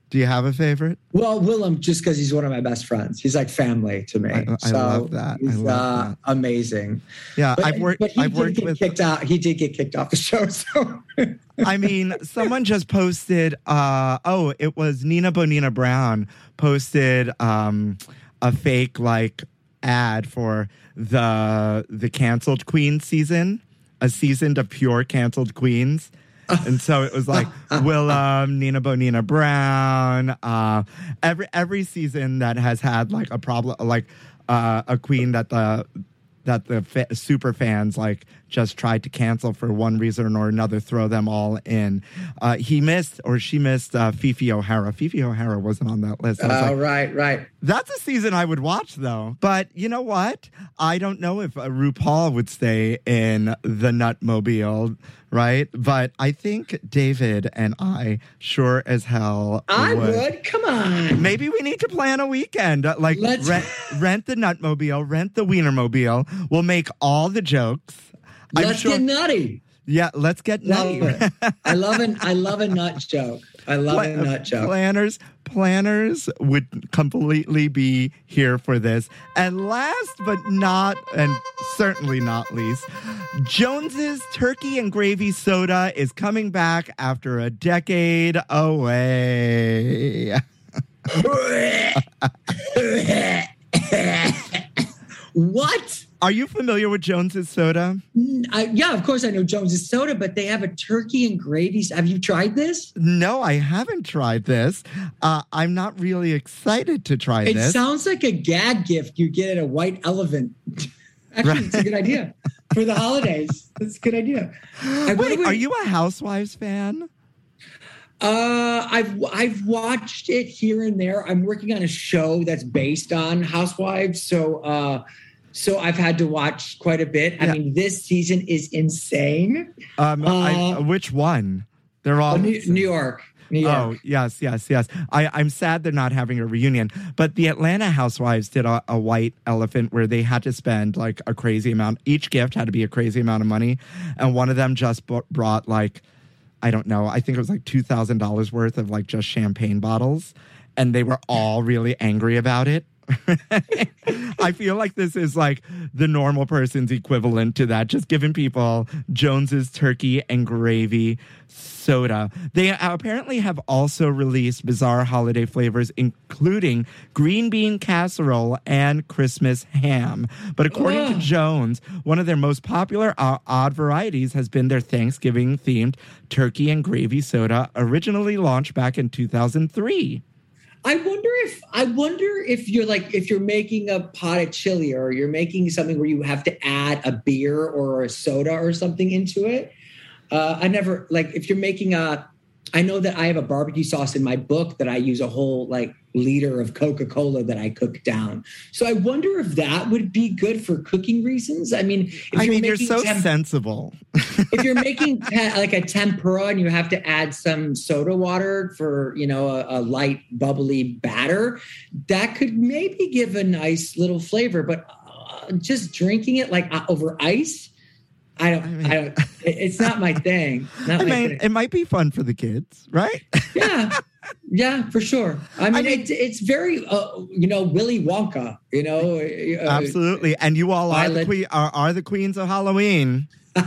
A: Do you have a favorite?
E: Well, Willem, just because he's one of my best friends. He's like family to me.
A: I, I
E: so
A: love that.
E: He's
A: I love
E: uh,
A: that.
E: amazing.
A: Yeah,
E: But,
A: I've worked.
E: but he
A: I've
E: did
A: worked
E: get
A: with.
E: kicked out. He did get kicked off the show. So
A: I mean, someone just posted. Uh, oh, it was Nina Bonina Brown posted um, a fake like ad for the the canceled Queen season, a season of pure canceled queens. And so it was like Willem, Nina Bonina Brown, uh, every every season that has had like a problem, like uh, a queen that the that the fa- super fans like just tried to cancel for one reason or another, throw them all in. Uh, he missed or she missed uh, Fifi O'Hara. Fifi O'Hara wasn't on that list. I was
E: oh,
A: like,
E: right, right.
A: that's a season I would watch, though. But you know what? I don't know if uh, RuPaul would stay in the Nutmobile, right? But I think David and I sure as hell
E: I
A: would.
E: would. Come on.
A: Maybe we need to plan a weekend. uh, Like
E: Let's-
A: rent, rent the Nutmobile, rent the Wienermobile. We'll make all the jokes. I'm
E: Let's
A: sure-
E: get nutty.
A: Yeah, let's get
E: Love
A: nutty.
E: it. I love an I love a nut joke. I love
A: Pla-
E: a nut joke.
A: Planners, planners would completely be here for this. And last but not, and certainly not least, Jones's Turkey and Gravy Soda is coming back after a decade away.
E: What?
A: Are you familiar with Jones's Soda?
E: I, yeah, of course I know Jones's Soda, but they have a turkey and gravy. Have you tried this?
A: No, I haven't tried this. Uh, I'm not really excited to try
E: It
A: this.
E: sounds like a gag gift you get at a white elephant. Actually,
A: Right.
E: it's a good idea for the holidays. It's a good idea. I
A: Wait,
E: wonder-
A: are you a Housewives fan?
E: Uh, I've I've watched it here and there. I'm working on a show that's based on Housewives, so uh, so I've had to watch quite a bit.
A: Yeah.
E: I mean, this season is insane.
A: Um, I,
E: Uh,
A: which one? They're all
E: Oh, New, New York, New York.
A: Oh, yes, yes, yes. I, I'm sad they're not having a reunion. But the Atlanta Housewives did a, a white elephant where they had to spend like a crazy amount. Each gift had to be a crazy amount of money. And one of them just b- brought like, I don't know, I think it was like two thousand dollars worth of like just champagne bottles. And they were all really angry about it. I feel like this is like the normal person's equivalent to that, just giving people Jones's Turkey and Gravy Soda. They apparently have also released bizarre holiday flavors, including green bean casserole and Christmas ham. But according to
E: Ugh.
A: Jones, one of their most popular uh, odd varieties has been their Thanksgiving-themed Turkey and Gravy Soda, originally launched back in two thousand three.
E: I wonder if I wonder if you're like if you're making a pot of chili or you're making something where you have to add a beer or a soda or something into it. Uh, I never like if you're making a. I know that I have a barbecue sauce in my book that I use a whole like liter of Coca-Cola that I cook down. So I wonder if that would be good for cooking reasons. I mean, if
A: I mean, you're
E: making
A: so
E: temp-
A: sensible.
E: if you're making te- like a tempura and you have to add some soda water for, you know, a, a light bubbly batter, that could maybe give a nice little flavor. But uh, just drinking it like uh, over ice, I don't, I,
A: mean-
E: I don't. It, it's not my thing. Not
A: I
E: my
A: mean,
E: thing.
A: it might be fun for the kids, right?
E: Yeah, yeah, for sure. I mean,
A: mean-
E: it's it's very, uh, you know, Willy Wonka. You know, uh,
A: Absolutely. And you all are the,
E: Violet-
A: que- are, are the queens of Halloween.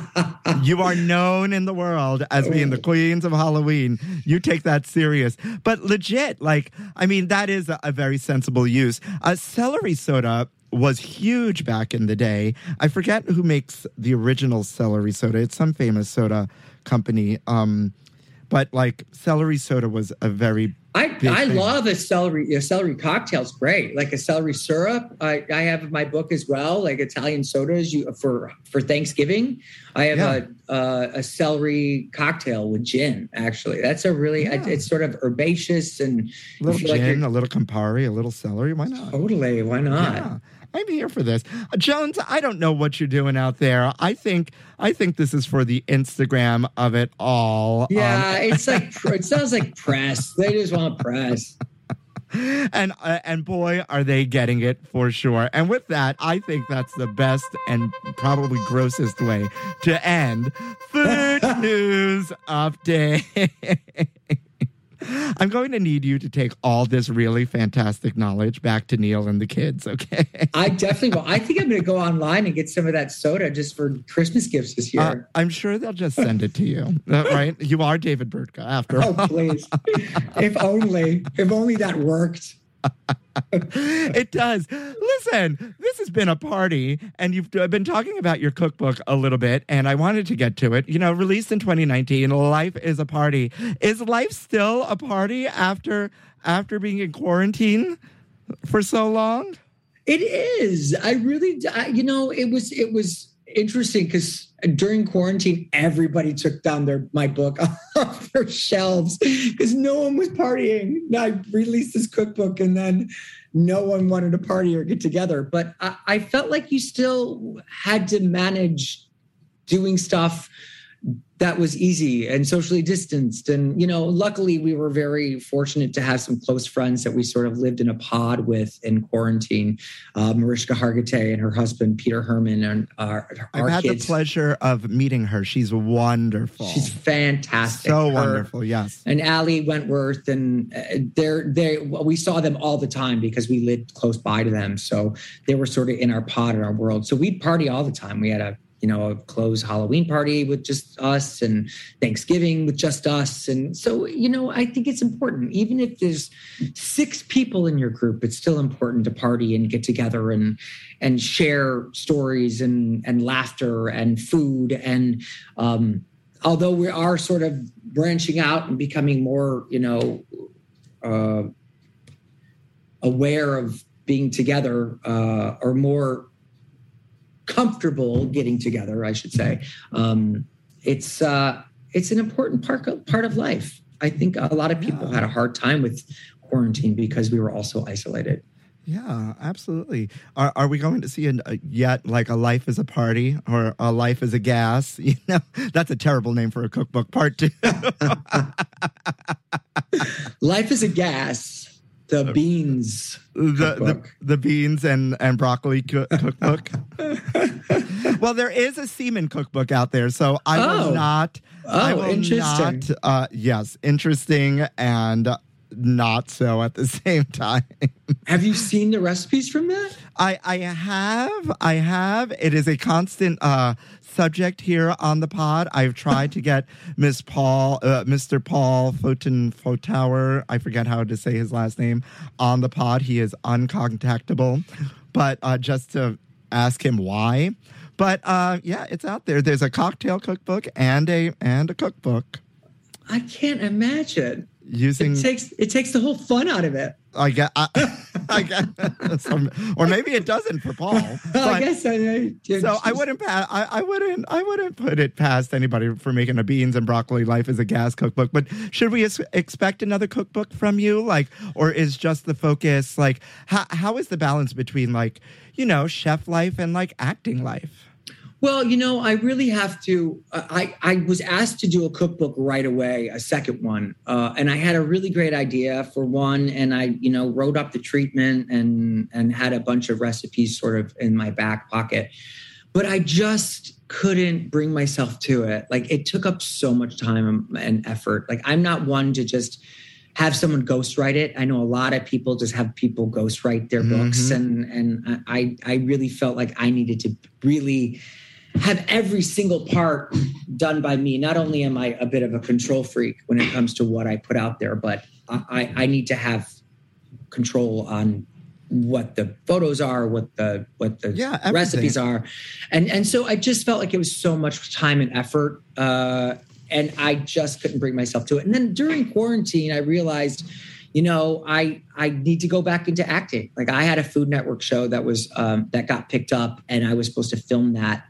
A: You are known in the world as being the queens of Halloween. You take that serious. But legit, like, I mean, that is a, a very sensible use. Uh, celery soda was huge back in the day. I forget who makes the original celery soda. It's some famous soda company. Um, but like celery soda was a very
E: I,
A: big
E: I
A: thing.
E: love a celery a celery cocktail's great. Like a celery syrup. I, I have in my book as well, like Italian sodas you for for Thanksgiving. I have
A: Yeah.
E: a uh, a celery cocktail with gin, actually. That's a really
A: Yeah.
E: it's sort of herbaceous and
A: A
E: you
A: little
E: feel like
A: gin,
E: you're-
A: a little Campari, a little celery. Why not?
E: totally, why not?
A: Yeah, I'm here for this. Uh, Jones, I don't know what you're doing out there. I think I think this is for the Instagram of it all.
E: Yeah,
A: Um,
E: it's like pr- it sounds like press. They just want press.
A: and uh, and boy, are they getting it for sure. And with that, I think that's the best and probably grossest way to end Food News Update. I'm going to need you to take all this really fantastic knowledge back to Neil and the kids, okay?
E: I definitely will. I think I'm going to go online and get some of that soda just for Christmas gifts this year.
A: Uh, I'm sure they'll just send it to you, uh, right? You are David Burtka, after all.
E: Oh, please. If only. If only that worked.
A: It does. Listen, this has been a party, and you've been talking about your cookbook a little bit, and I wanted to get to it. You know, released in twenty nineteen, Life is a Party. Is life still a party after after being in quarantine for so long?
E: It is. I really, I, you know, it was it was interesting because during quarantine, everybody took down their my book off their shelves because no one was partying. I released this cookbook and then no one wanted to party or get together. But I, I felt like you still had to manage doing stuff that was easy and socially distanced. And, you know, luckily we were very fortunate to have some close friends that we sort of lived in a pod with in quarantine. Uh, Mariska Hargitay and her husband, Peter Herman, and our, our
A: I've had
E: kids.
A: the pleasure of meeting her. She's wonderful.
E: She's fantastic.
A: So
E: Her,
A: wonderful, yes.
E: And Allie Wentworth, and uh, they're, they well, we saw them all the time because we lived close by to them. So they were sort of in our pod, in our world. So we'd party all the time. We had a you know, a closed Halloween party with just us and Thanksgiving with just us. And so, you know, I think it's important. Even if there's six people in your group, it's still important to party and get together and and share stories and, and laughter and food. And um, although we are sort of branching out and becoming more, you know, uh, aware of being together uh, or more comfortable getting together, I should say. Um, it's uh, it's an important part of, part of life. I think a lot of people
A: Yeah.
E: had a hard time with quarantine because we were also isolated.
A: Yeah, absolutely. Are are we going to see an, uh, yet like a Life is a Party or a Life is a Gas? You know, that's a terrible name for a cookbook. Part two.
E: Life is a gas. The beans
A: the, the
E: cookbook.
A: the beans and and broccoli co- cookbook. Well, there is a semen cookbook out there, so I
E: Oh.
A: will not. I
E: Oh,
A: will
E: interesting.
A: Not, uh, yes, interesting and not so at the same time.
E: Have you seen the recipes from that?
A: I I have I have. It is a constant uh, subject here on the pod. I've tried to get Miss Paul, uh, Mister Paul Foten Fotower, I forget how to say his last name, on the pod. He is uncontactable, but uh, just to ask him why. But uh, yeah, it's out there. There's a cocktail cookbook and a and a cookbook
E: I can't imagine.
A: using.
E: It takes it takes the whole fun out of it.
A: I get. I, I get. Some, or maybe it doesn't for Paul.
E: I
A: but-
E: guess I, I
A: So I wouldn't pa- I, I wouldn't I wouldn't put it past anybody for making a beans and broccoli Life is a Gas cookbook. But should we es- expect another cookbook from you? Like, or is just the focus like how how is the balance between like, you know, chef life and like acting life?
E: Well, you know, I really have to. Uh, I I was asked to do a cookbook right away, a second one, uh, and I had a really great idea for one, and I, you know, wrote up the treatment and and had a bunch of recipes sort of in my back pocket, but I just couldn't bring myself to it. Like it took up so much time and effort. Like I'm not one to just have someone ghostwrite it. I know a lot of people just have people ghostwrite their books, and and I I really felt like I needed to really have every single part done by me. Not only am I a bit of a control freak when it comes to what I put out there, but I, I need to have control on what the photos are, what the what the
A: Yeah, everything.
E: recipes are, and and so I just felt like it was so much time and effort, uh, and I just couldn't bring myself to it. And then during quarantine, I realized, you know, I I need to go back into acting. Like I had a Food Network show that was um, that got picked up, and I was supposed to film that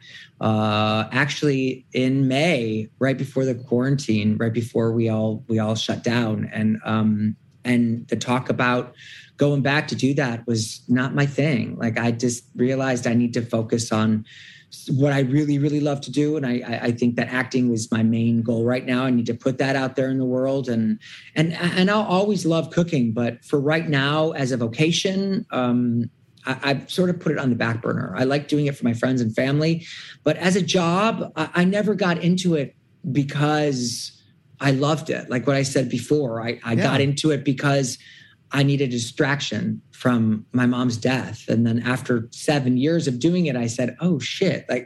E: uh, actually in May, right before the quarantine, right before we all we all shut down. And um, and the talk about going back to do that was not my thing. Like I just realized I need to focus on what I really, really love to do. And I, I think that acting was my main goal right now. I need to put that out there in the world. And and and I'll always love cooking. But for right now, as a vocation, um, I, I've sort of put it on the back burner. I like doing it for my friends and family. But as a job, I, I never got into it because I loved it. Like what I said before, I, I
A: Yeah.
E: got into it because I needed a distraction from my mom's death. And then after seven years of doing it, I said, oh shit, like,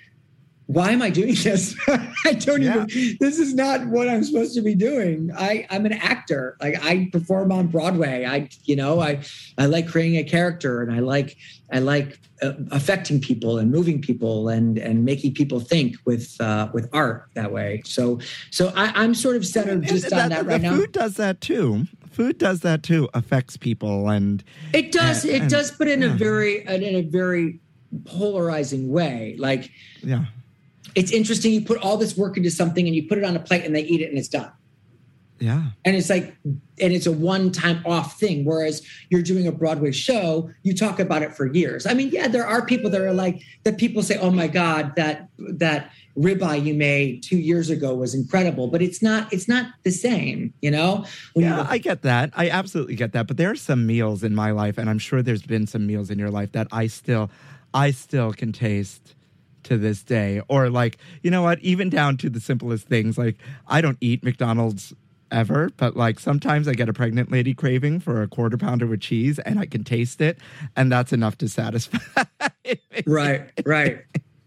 E: why am I doing this? I don't
A: Yeah.
E: even, this is not what I'm supposed to be doing. I, I'm an actor. Like I perform on Broadway. I, you know, I, I like creating a character and I like, I like uh, affecting people and moving people and, and making people think with, uh, with art that way. So, so I, I'm sort of centered
A: And
E: just on that
A: the
E: right now.
A: Food does that too. Food does that too. Affects people, and
E: It does.
A: and-
E: It
A: and-
E: does, but in
A: yeah.
E: a very, in a very polarizing way. Like,
A: yeah.
E: it's interesting. You put all this work into something and you put it on a plate and they eat it and it's done.
A: Yeah.
E: And it's like, and it's a one-time off thing. Whereas you're doing a Broadway show, you talk about it for years. I mean, yeah, there are people that are like, that people say, oh my God, that, that ribeye you made two years ago was incredible, but it's not, it's not the same, you know? When
A: Yeah,
E: you-
A: I get that. I absolutely get that. But there are some meals in my life, and I'm sure there's been some meals in your life that I still, I still can taste to this day. Or like, you know what? Even down to the simplest things. Like, I don't eat McDonald's ever, but like sometimes I get a pregnant lady craving for a quarter pounder with cheese, and I can taste it, and that's enough to satisfy.
E: right, right.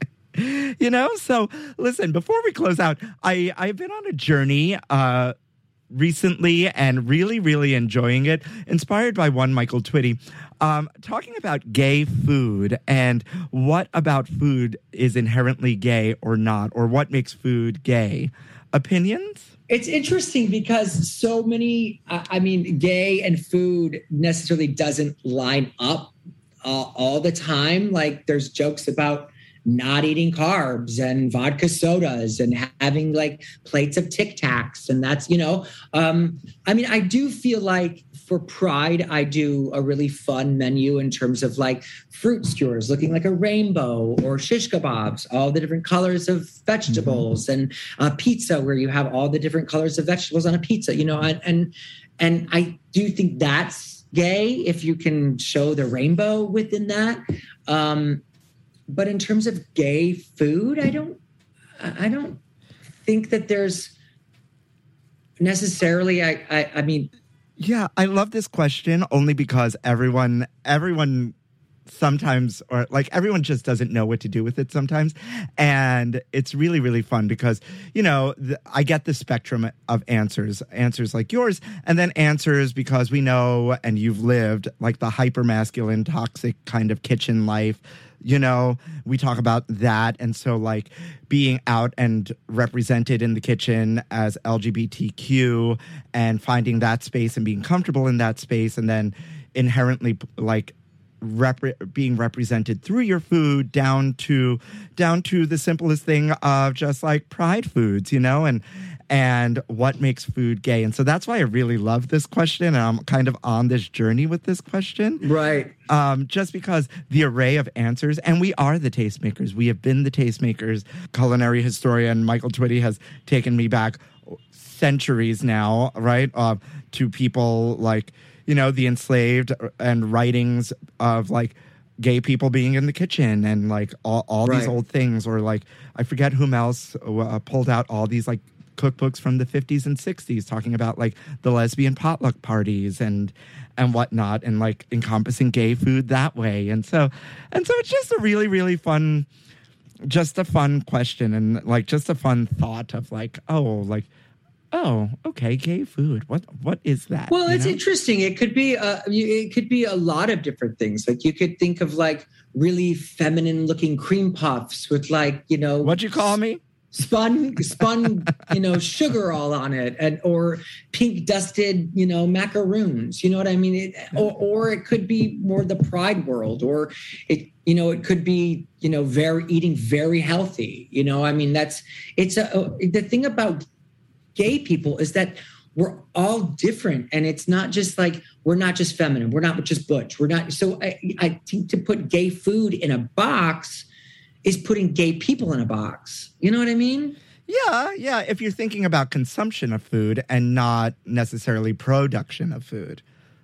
A: You know, so listen, before we close out, I, I've been on a journey uh, recently and really, really enjoying it, inspired by one Michael Twitty, um, talking about gay food and what about food is inherently gay or not, or what makes food gay. Opinions?
E: It's interesting because so many, I I mean, gay and food necessarily doesn't line up uh, all the time. Like there's jokes about not eating carbs and vodka sodas and having like plates of Tic Tacs. And that's, you know, um, I mean, I do feel like for Pride, I do a really fun menu in terms of like fruit skewers looking like a rainbow or shish kebabs, all the different colors of vegetables, mm-hmm. and uh, pizza where you have all the different colors of vegetables on a pizza, you know, and, and, and I do think that's gay if you can show the rainbow within that. Um, But in terms of gay food, I don't, I don't think that there's necessarily. I, I, I mean,
A: yeah, I love this question only because everyone, everyone, sometimes, or like everyone just doesn't know what to do with it sometimes, and it's really, really fun because you know the, I get the spectrum of answers, answers like yours, and then answers because we know and you've lived like the hyper masculine, toxic kind of kitchen life. You know, we talk about that. And so like being out and represented in the kitchen as L G B T Q and finding that space and being comfortable in that space, and then inherently like rep- being represented through your food down to down to the simplest thing of just like pride foods, you know, and and what makes food gay. And so that's why I really love this question. And I'm kind of on this journey with this question.
E: Right.
A: Um, just because the array of answers, and we are the tastemakers. We have been the tastemakers. Culinary historian Michael Twitty has taken me back centuries now, right, uh, to people like, you know, the enslaved and writings of like gay people being in the kitchen and like all, all
E: Right.
A: these old things. Or like, I forget whom else uh, pulled out all these like cookbooks from the fifties and sixties talking about like the lesbian potluck parties and and whatnot, and like encompassing gay food that way. And so and so it's just a really, really fun, just a fun question, and like just a fun thought of like, oh, like, oh, okay, gay food. What what is that?
E: Well,
A: you
E: it's
A: know?
E: interesting. It could be uh, you- it could be a lot of different things. Like you could think of like really feminine looking cream puffs with like, you know,
A: What'd you call me?
E: spun spun you know sugar all on it, and or pink dusted you know macaroons, you know what I mean, it, or, or it could be more the pride world, or it you know it could be you know very eating very healthy, you know I mean that's it's a, a the thing about gay people is that we're all different, and it's not just like we're not just feminine, we're not just butch, we're not. So I, I think to put gay food in a box is putting gay people in a box. You know what I mean?
A: Yeah, yeah. If you're thinking about consumption of food and not necessarily production of food,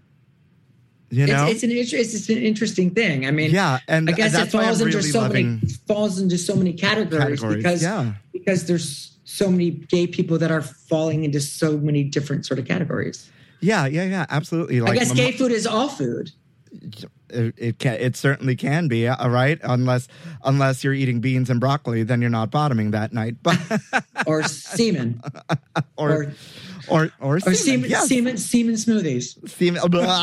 A: you know,
E: it's, it's an it's, it's an interesting thing. I mean,
A: yeah, and
E: I guess
A: that's
E: it
A: why I'm
E: falls into
A: really
E: so
A: loving
E: many falls into so many categories,
A: categories.
E: because
A: Yeah.
E: because there's so many gay people that are falling into so many different sort of categories.
A: Yeah, yeah, yeah, absolutely. Like,
E: I guess gay food is all food.
A: It, it can, it certainly can be, all right. Unless unless you're eating beans and broccoli, then you're not bottoming that night. But
E: or semen,
A: or or or, or,
E: or
A: semen,
E: semen,
A: yes.
E: semen, semen smoothies.
A: Semen.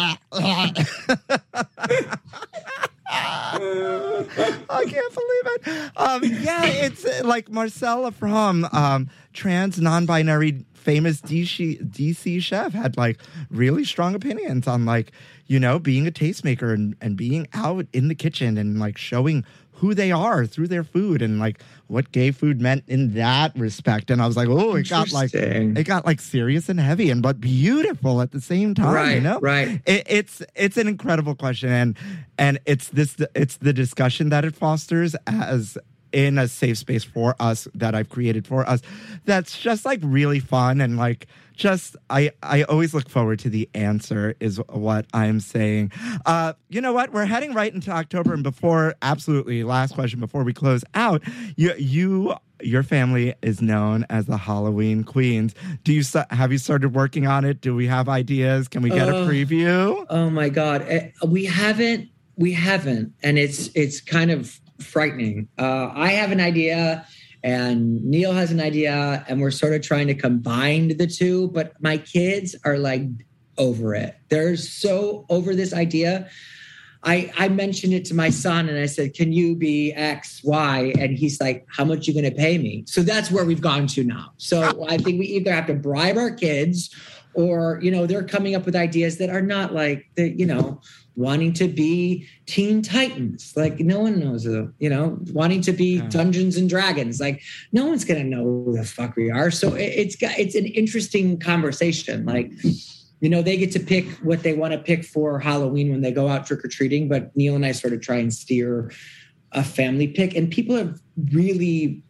A: I can't believe it. Um, yeah, it's uh, like Marcella from um, Trans Non-Binary famous D C, D C chef had like really strong opinions on like, you know, being a tastemaker and, and being out in the kitchen and like showing who they are through their food and like what gay food meant in that respect. And I was like, oh, it got like it got like serious and heavy and but beautiful at the same time.
E: Right,
A: you know,
E: right.
A: It, it's it's an incredible question, and and it's this it's the discussion that it fosters as in a safe space for us that I've created for us. That's just like really fun and like. Just, I, I always look forward to the answer is what I'm saying. Uh, you know what? We're heading right into October. And before, absolutely, last question before we close out, you, you your family is known as the Halloween Queens. Do you have you started working on it? Do we have ideas? Can we get uh, a preview?
E: Oh, my God. We haven't. We haven't. And it's it's kind of frightening. Uh, I have an idea. And Neil has an idea, and we're sort of trying to combine the two. But my kids are like over it. They're so over this idea. I, I mentioned it to my son, and I said, can you be X, Y? And he's like, how much are you going to pay me? So that's where we've gone to now. So I think we either have to bribe our kids or, you know, they're coming up with ideas that are not like, the, you know, wanting to be Teen Titans. Like no one knows, uh, you know, wanting to be yeah. Dungeons and Dragons. Like no one's going to know who the fuck we are. So it, it's got, it's an interesting conversation. Like, you know, they get to pick what they want to pick for Halloween when they go out trick-or-treating. But Neil and I sort of try and steer a family pick. And people have really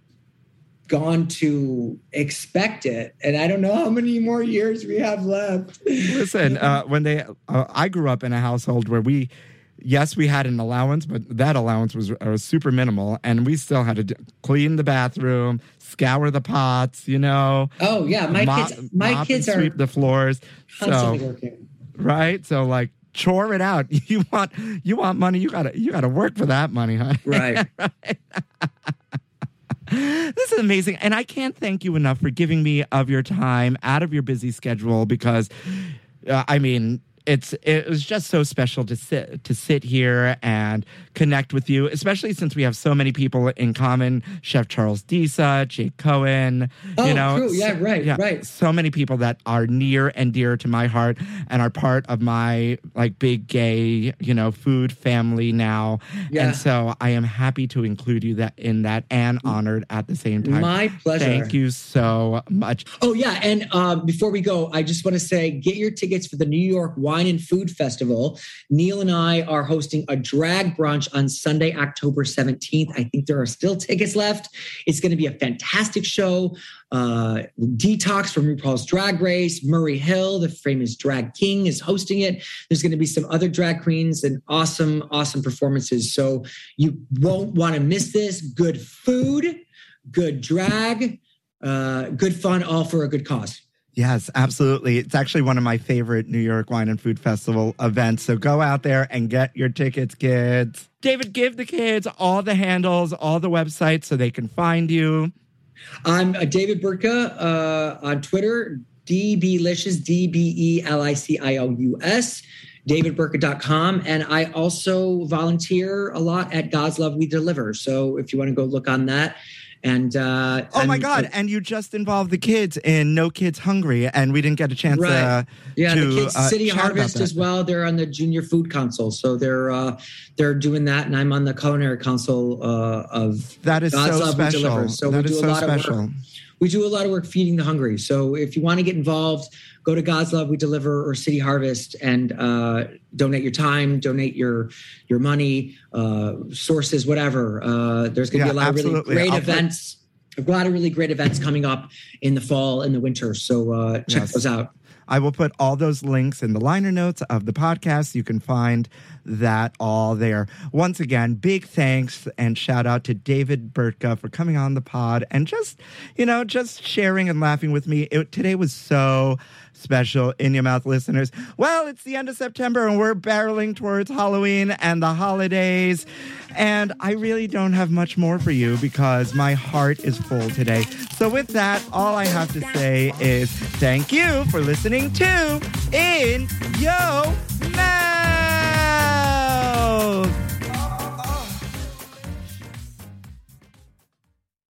E: gone to expect it, and I don't know how many more years we have left.
A: Listen, uh, when they, uh, I grew up in a household where we, yes, we had an allowance, but that allowance was, was super minimal, and we still had to d- clean the bathroom, scour the pots, you know.
E: Oh yeah, my mop, kids, my kids
A: are
E: are
A: sweep the floors,
E: constantly
A: so,
E: working.
A: Right, so like. Chore it out. You want you want money. You gotta you gotta work for that money, honey.
E: Right.
A: Right. This is amazing. And I can't thank you enough for giving me of your time out of your busy schedule because, uh, I mean, it's it was just so special to sit to sit here and connect with you, especially since we have so many people in common. Chef Charles Disa, Jake Cohen.
E: Oh,
A: you know,
E: true. Yeah,
A: so,
E: right,
A: yeah,
E: right.
A: So many people that are near and dear to my heart and are part of my like big gay, you know, food family now.
E: Yeah.
A: And so I am happy to include you that in that and honored at the same time.
E: My pleasure.
A: Thank you so much.
E: Oh, yeah. And uh, before we go, I just want to say, get your tickets for the New York Wine and Food Festival. Neil and I are hosting a drag brunch on Sunday, October seventeenth. I think there are still tickets left. It's going to be a fantastic show. Uh, Detox from RuPaul's Drag Race. Murray Hill, the famous drag king, is hosting it. There's going to be some other drag queens and awesome, awesome performances. So you won't want to miss this. Good food, good drag, uh, good fun, all for a good cause.
A: Yes, absolutely. It's actually one of my favorite New York Wine and Food Festival events. So go out there and get your tickets, kids. David, give the kids all the handles, all the websites so they can find you.
E: I'm uh, David Burtka uh, on Twitter, DBLicious, D B E L I C I O U S, david burtka dot com. And I also volunteer a lot at God's Love We Deliver. So if you want to go look on that. And uh,
A: oh my
E: and,
A: God!
E: Uh,
A: and you just involved the kids in No Kids Hungry, and we didn't get a chance.
E: Right.
A: Uh,
E: yeah,
A: to,
E: the kids
A: uh,
E: City Harvest as well. They're on the Junior Food Council, so they're uh, they're doing that, and I'm on the Culinary Council uh, of
A: that is
E: God's
A: so
E: Love
A: special.
E: We Deliver. So
A: that
E: we do
A: is
E: a
A: so
E: lot
A: special.
E: of work. We do a lot of work feeding the hungry. So if you want to get involved, go to God's Love We Deliver or City Harvest and uh, donate your time, donate your your money, uh, sources, whatever. Uh, there's going to
A: yeah,
E: be a lot
A: absolutely.
E: of really great
A: I'll
E: events. Put- A lot of really great events coming up in the fall and the winter. So uh, check
A: yes.
E: those out.
A: I will put all those links in the liner notes of the podcast. You can find that all there. Once again, big thanks and shout out to David Burtka for coming on the pod and just, you know, just sharing and laughing with me. It, today was so special, In Your Mouth listeners. Well, it's the end of September and we're barreling towards Halloween and the holidays. And I really don't have much more for you because my heart is full today. So with that, all I have to say is thank you for listening to In Yo Mouth.